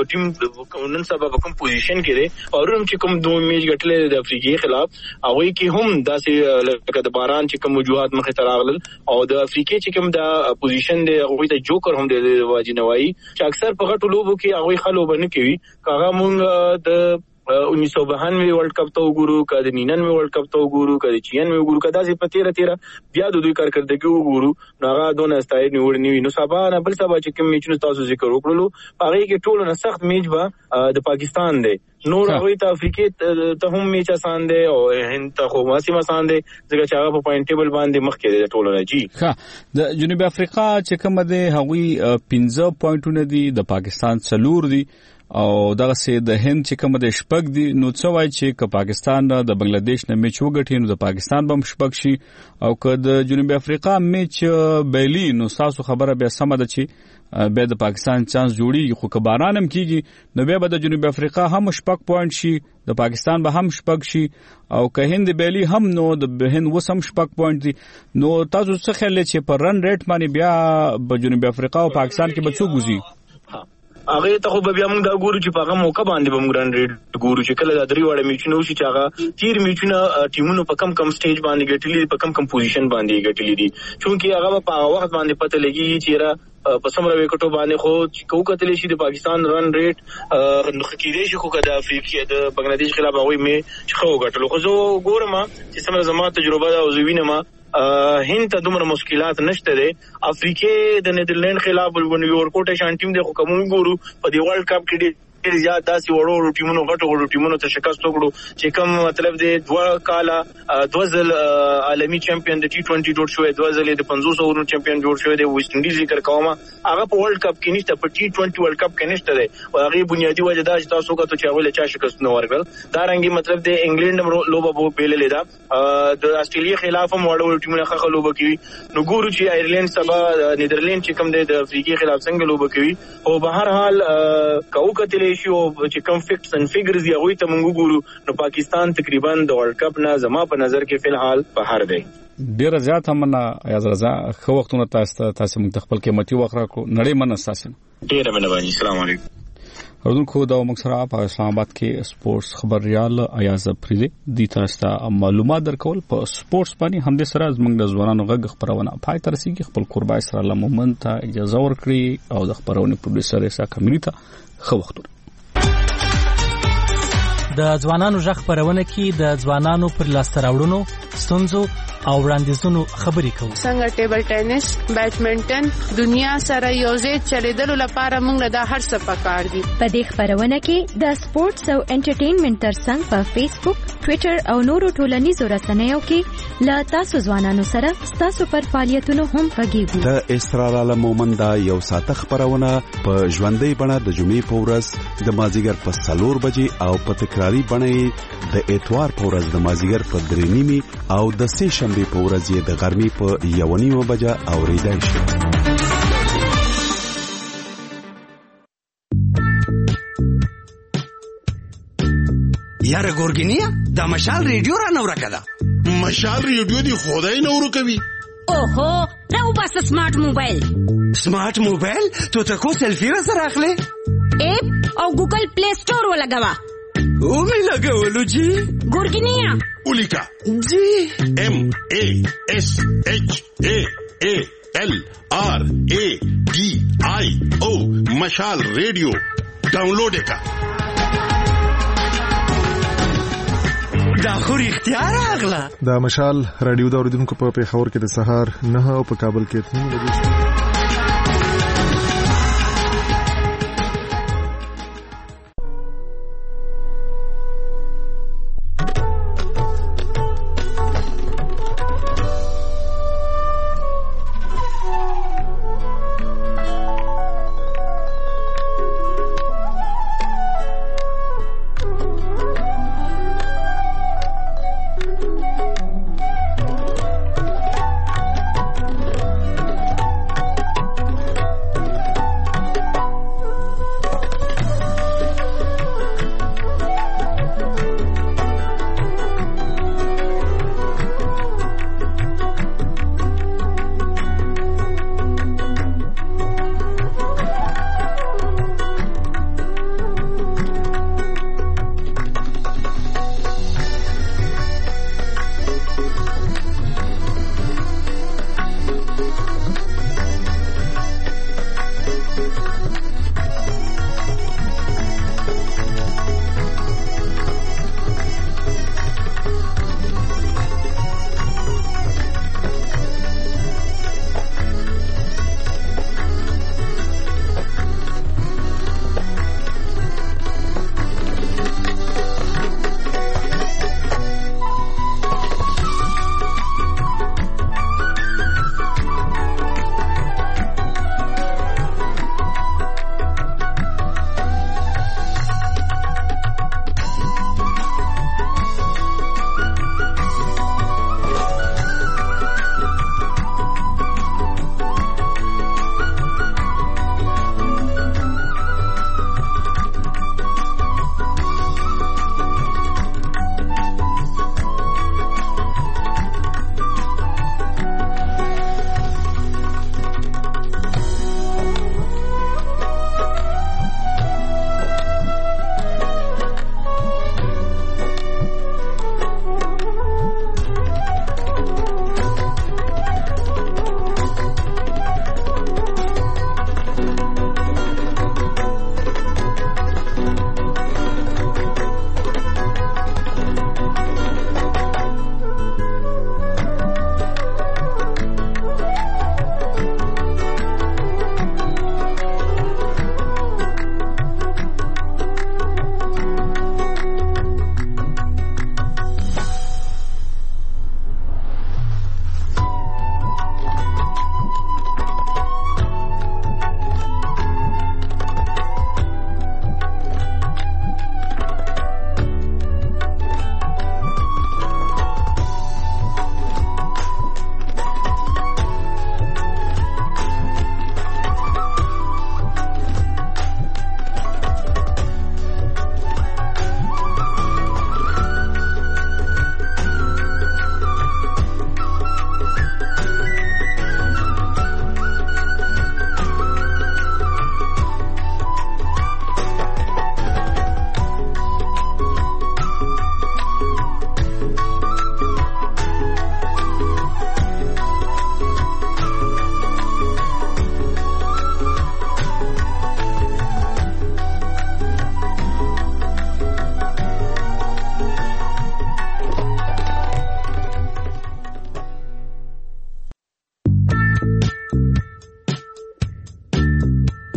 ټیم نن سبا په کوم پوزیشن کې دی. او هم چې کوم دوه میچ ګټلی د افریقې خلاف، هغوی کې هم داسې لکه د باران چې کوم وجوهات مخې ته راغلل، او د افریقې چې کوم دا پوزیشن دی هغوی ته جوکر هم دی د واجب نوایي، چې اکثر په غټو لوبو کې هغوی ښه لوبه نه کوي. کاغه مونږ د انیس سو بهانوے ورلډ کپ ته وګورو، که د ننانوے ورلډ کپ ته وګورو، که د چھیانوے وګورو، که داسې په تیره تیره بیا د دوی کارکردګي وګورو، نو هغه دونه ستایلې وړ نه وي. نو سبا نه بل سبا چې کوم میچونه تاسو ذکر وکړلو، په هغې کې ټولو نه سخت میچ به د پاکستان دی. نور هغوی ته افریقې ته هم میچ اسان دی او هند ته خو ماسیم اسان دی، ځکه چې هغه په پوینټ ټیبل باندې مخکې دی د ټولو نه. جی ښه، د جنوبي افریقا چې کومه دی هغوی پنځه پوینټونه دي، د پاکستان څلور دي او دغه سي د هند چې کوم د شپږ دي. نو څه وایي چې که پاکستان د بنگلاديش نه میچ وګټي، نو د پاکستان به هم شپږ شي، او که د جنوبي افریقا میچ بیلی، نو تاسو خبره بیا سمه ده چې بیا د پاکستان چانس جوړیږي. خو که باران هم کیږي، نو بیا به د جنوبي افریقا هم شپږ پوینټ شي، د پاکستان به هم شپږ شي، او که هند بیلی هم، نو د هند وس هم شپږ پوینټ دي. نو تاسو څه خیال چې په رن ریټ باندې بیا په جنوبي افریقا او پاکستان کې به څوک وځي؟ هغه ته خو به بیا موږ دا ګورو چې په هغه موقع باندې به موږ رن ریټ ګورو چې کله دا درې واړه میچونه وشي چې هغه تیر میچونه ټیمونو په کم کم سټیج باندې ګټلي دي، په کم کم پوزیشن باندې ګټلي دي، چونکې هغه به په هغه وخت باندې پته لګي چې را په سمره وکټو باندې خو چې کو کتلی شي د پاکستان رن ریټ نو کېدای شي، خو که د افریقې د بنګلاديش خلاف هغوی مې چې ښه وګټلو. خو زه ګورم چې سمره زما تجربه ده او زه وینم هند ته دومره مشکلات نشته دی. افریقې د نیدرلینډ خلاف یورکوټ شان ټیم دی، خو که موږ ګورو په دې ورلډ کپ کې ډېر زیات داسې وړو وړو ټیمونو غټو غټو ټیمونو ته شکست وکړو چې کوم مطلب دی دوه کاله دوه ځل عالمي چمپیون د ټي ټوینټي جوړ شوی، دوه ځلې د پنځوس اورونو چمپیون جوړ شوی دی. ویسټ انډیز ذکر کوم، هغه په ورلډ کپ کې نشته، په ټي ټوینټي ورلډ کپ کې نشته دی، او هغې بنیادي وجه دا چې تاسو وکتو چې هغوی له چا شکستونه ورکړل. دارنګې مطلب دی انګلینډ هم لوبه بېللې ده، د استرالیا خلاف هم وړه وړه ټیمونه ښه ښه لوبه کوي. نو ګورو چې آیرلینډ سبا نیدرلینډ چې کوم دی د افریقې خلاف څنګه لوبه کوي. او به هر حال که وکتلی شي او چې کوم فیکټس ان فیګرز یې هغوی ته موږ وګورو، نو پاکستان تقریبا د ورلډ کپ نه زما په نظر کې فی الحال بهر دی. ډېره زیاته مننه ایاز رضا، ښه وختونه تاسو ته، تاسو موږ ته خپل قیمتي وخت راکړو. نړۍ مننه ستاسو. ډېره مهرباني. السلام علیکم. اردوونکو دا موږ سره په اسلام آباد کې سپورتس خبريال ایاز فریدي د تاسو ته معلومات درکول په سپورتس باندې. هم د سره زموږ د ځوانانو غږ خبرونه پای تر رسیدي. خپل قربای سره لمومن ته اجازه ورکړي او د خبرونې پروډوسر اسا کمری ته ښه وختونه. د ځوانانو ژغ خبرونه کې د ځوانانو پر لاسته راوړنو، ستونزو او وړاندیزونو خبرې کوو. څنګه ټیبل ټینس، بیډمنټن دنیا سره یوځای چلیدلو لپاره موږ له هر څه پکار دي. په دې خبرونه کې د سپورتس او انټرټینمنټ ترڅنګ په فیسبوک، ټوئیټر او نورو ټولنیزو رسنیو کې له تاسو ځوانانو سره تاسو پر فعالیتونو هم غږیږو. د اسرار عالم مومند یو ساعته خبرونه په ژوندۍ بڼه د جمعې په ورځ د مازیګر په څلور بجې او په تکراری بڼه د اتوار په ورځ د مازیګر په درې نیمې او د سې شنبې په ورځ د غرمې په یو نیمه بجه اوریدای شي. یاره ګورګینیا دا مشال ریډیو را نو راکړه. مشال ریډیو دی خدای نو ورکوي. اوهو راو بس سمارټ موبایل. سمارټ موبایل ته ته کو سلفي را سره اخلي؟ اپ او ګوګل پلی سٹور ولګوا. او می لګولو جی ګورګینیا اولیکا جی ام ا اس اچ ا ا ال آر ا ډي آی او مشال ریډیو ډاونلوډ کا. دا خو اختیار اغلا. دا مشال رادیو د اوریدونکو په پیښور کې د سهار نه او په کابل کې اته بجې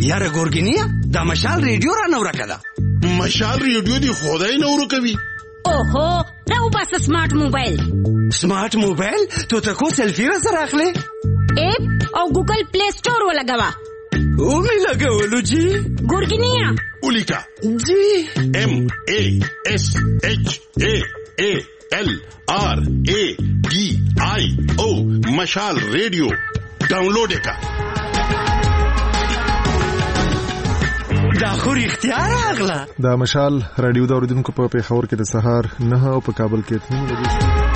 یاره ګورګینیا دا مشال ریډیو را نو راکدا مشال ریډیو دی خدای نو ورکوي اوهو راو بس سمارټ موبایل سمارټ موبایل تو ته کو سیلفی را سره اخلي اپ او ګوګل پلی سٹور ولګوا او می لګولو جی ګورګینیا ولیکا جی ام ا اس اچ ا ا ال آر ا डी आई او مشال ریډیو ډاونلوډ کا دا خو اختیار اغلا دا مشال رادیو دا اوریدونکو په پیښور کې د سهار نه او په کابل کې اته نیمه بجې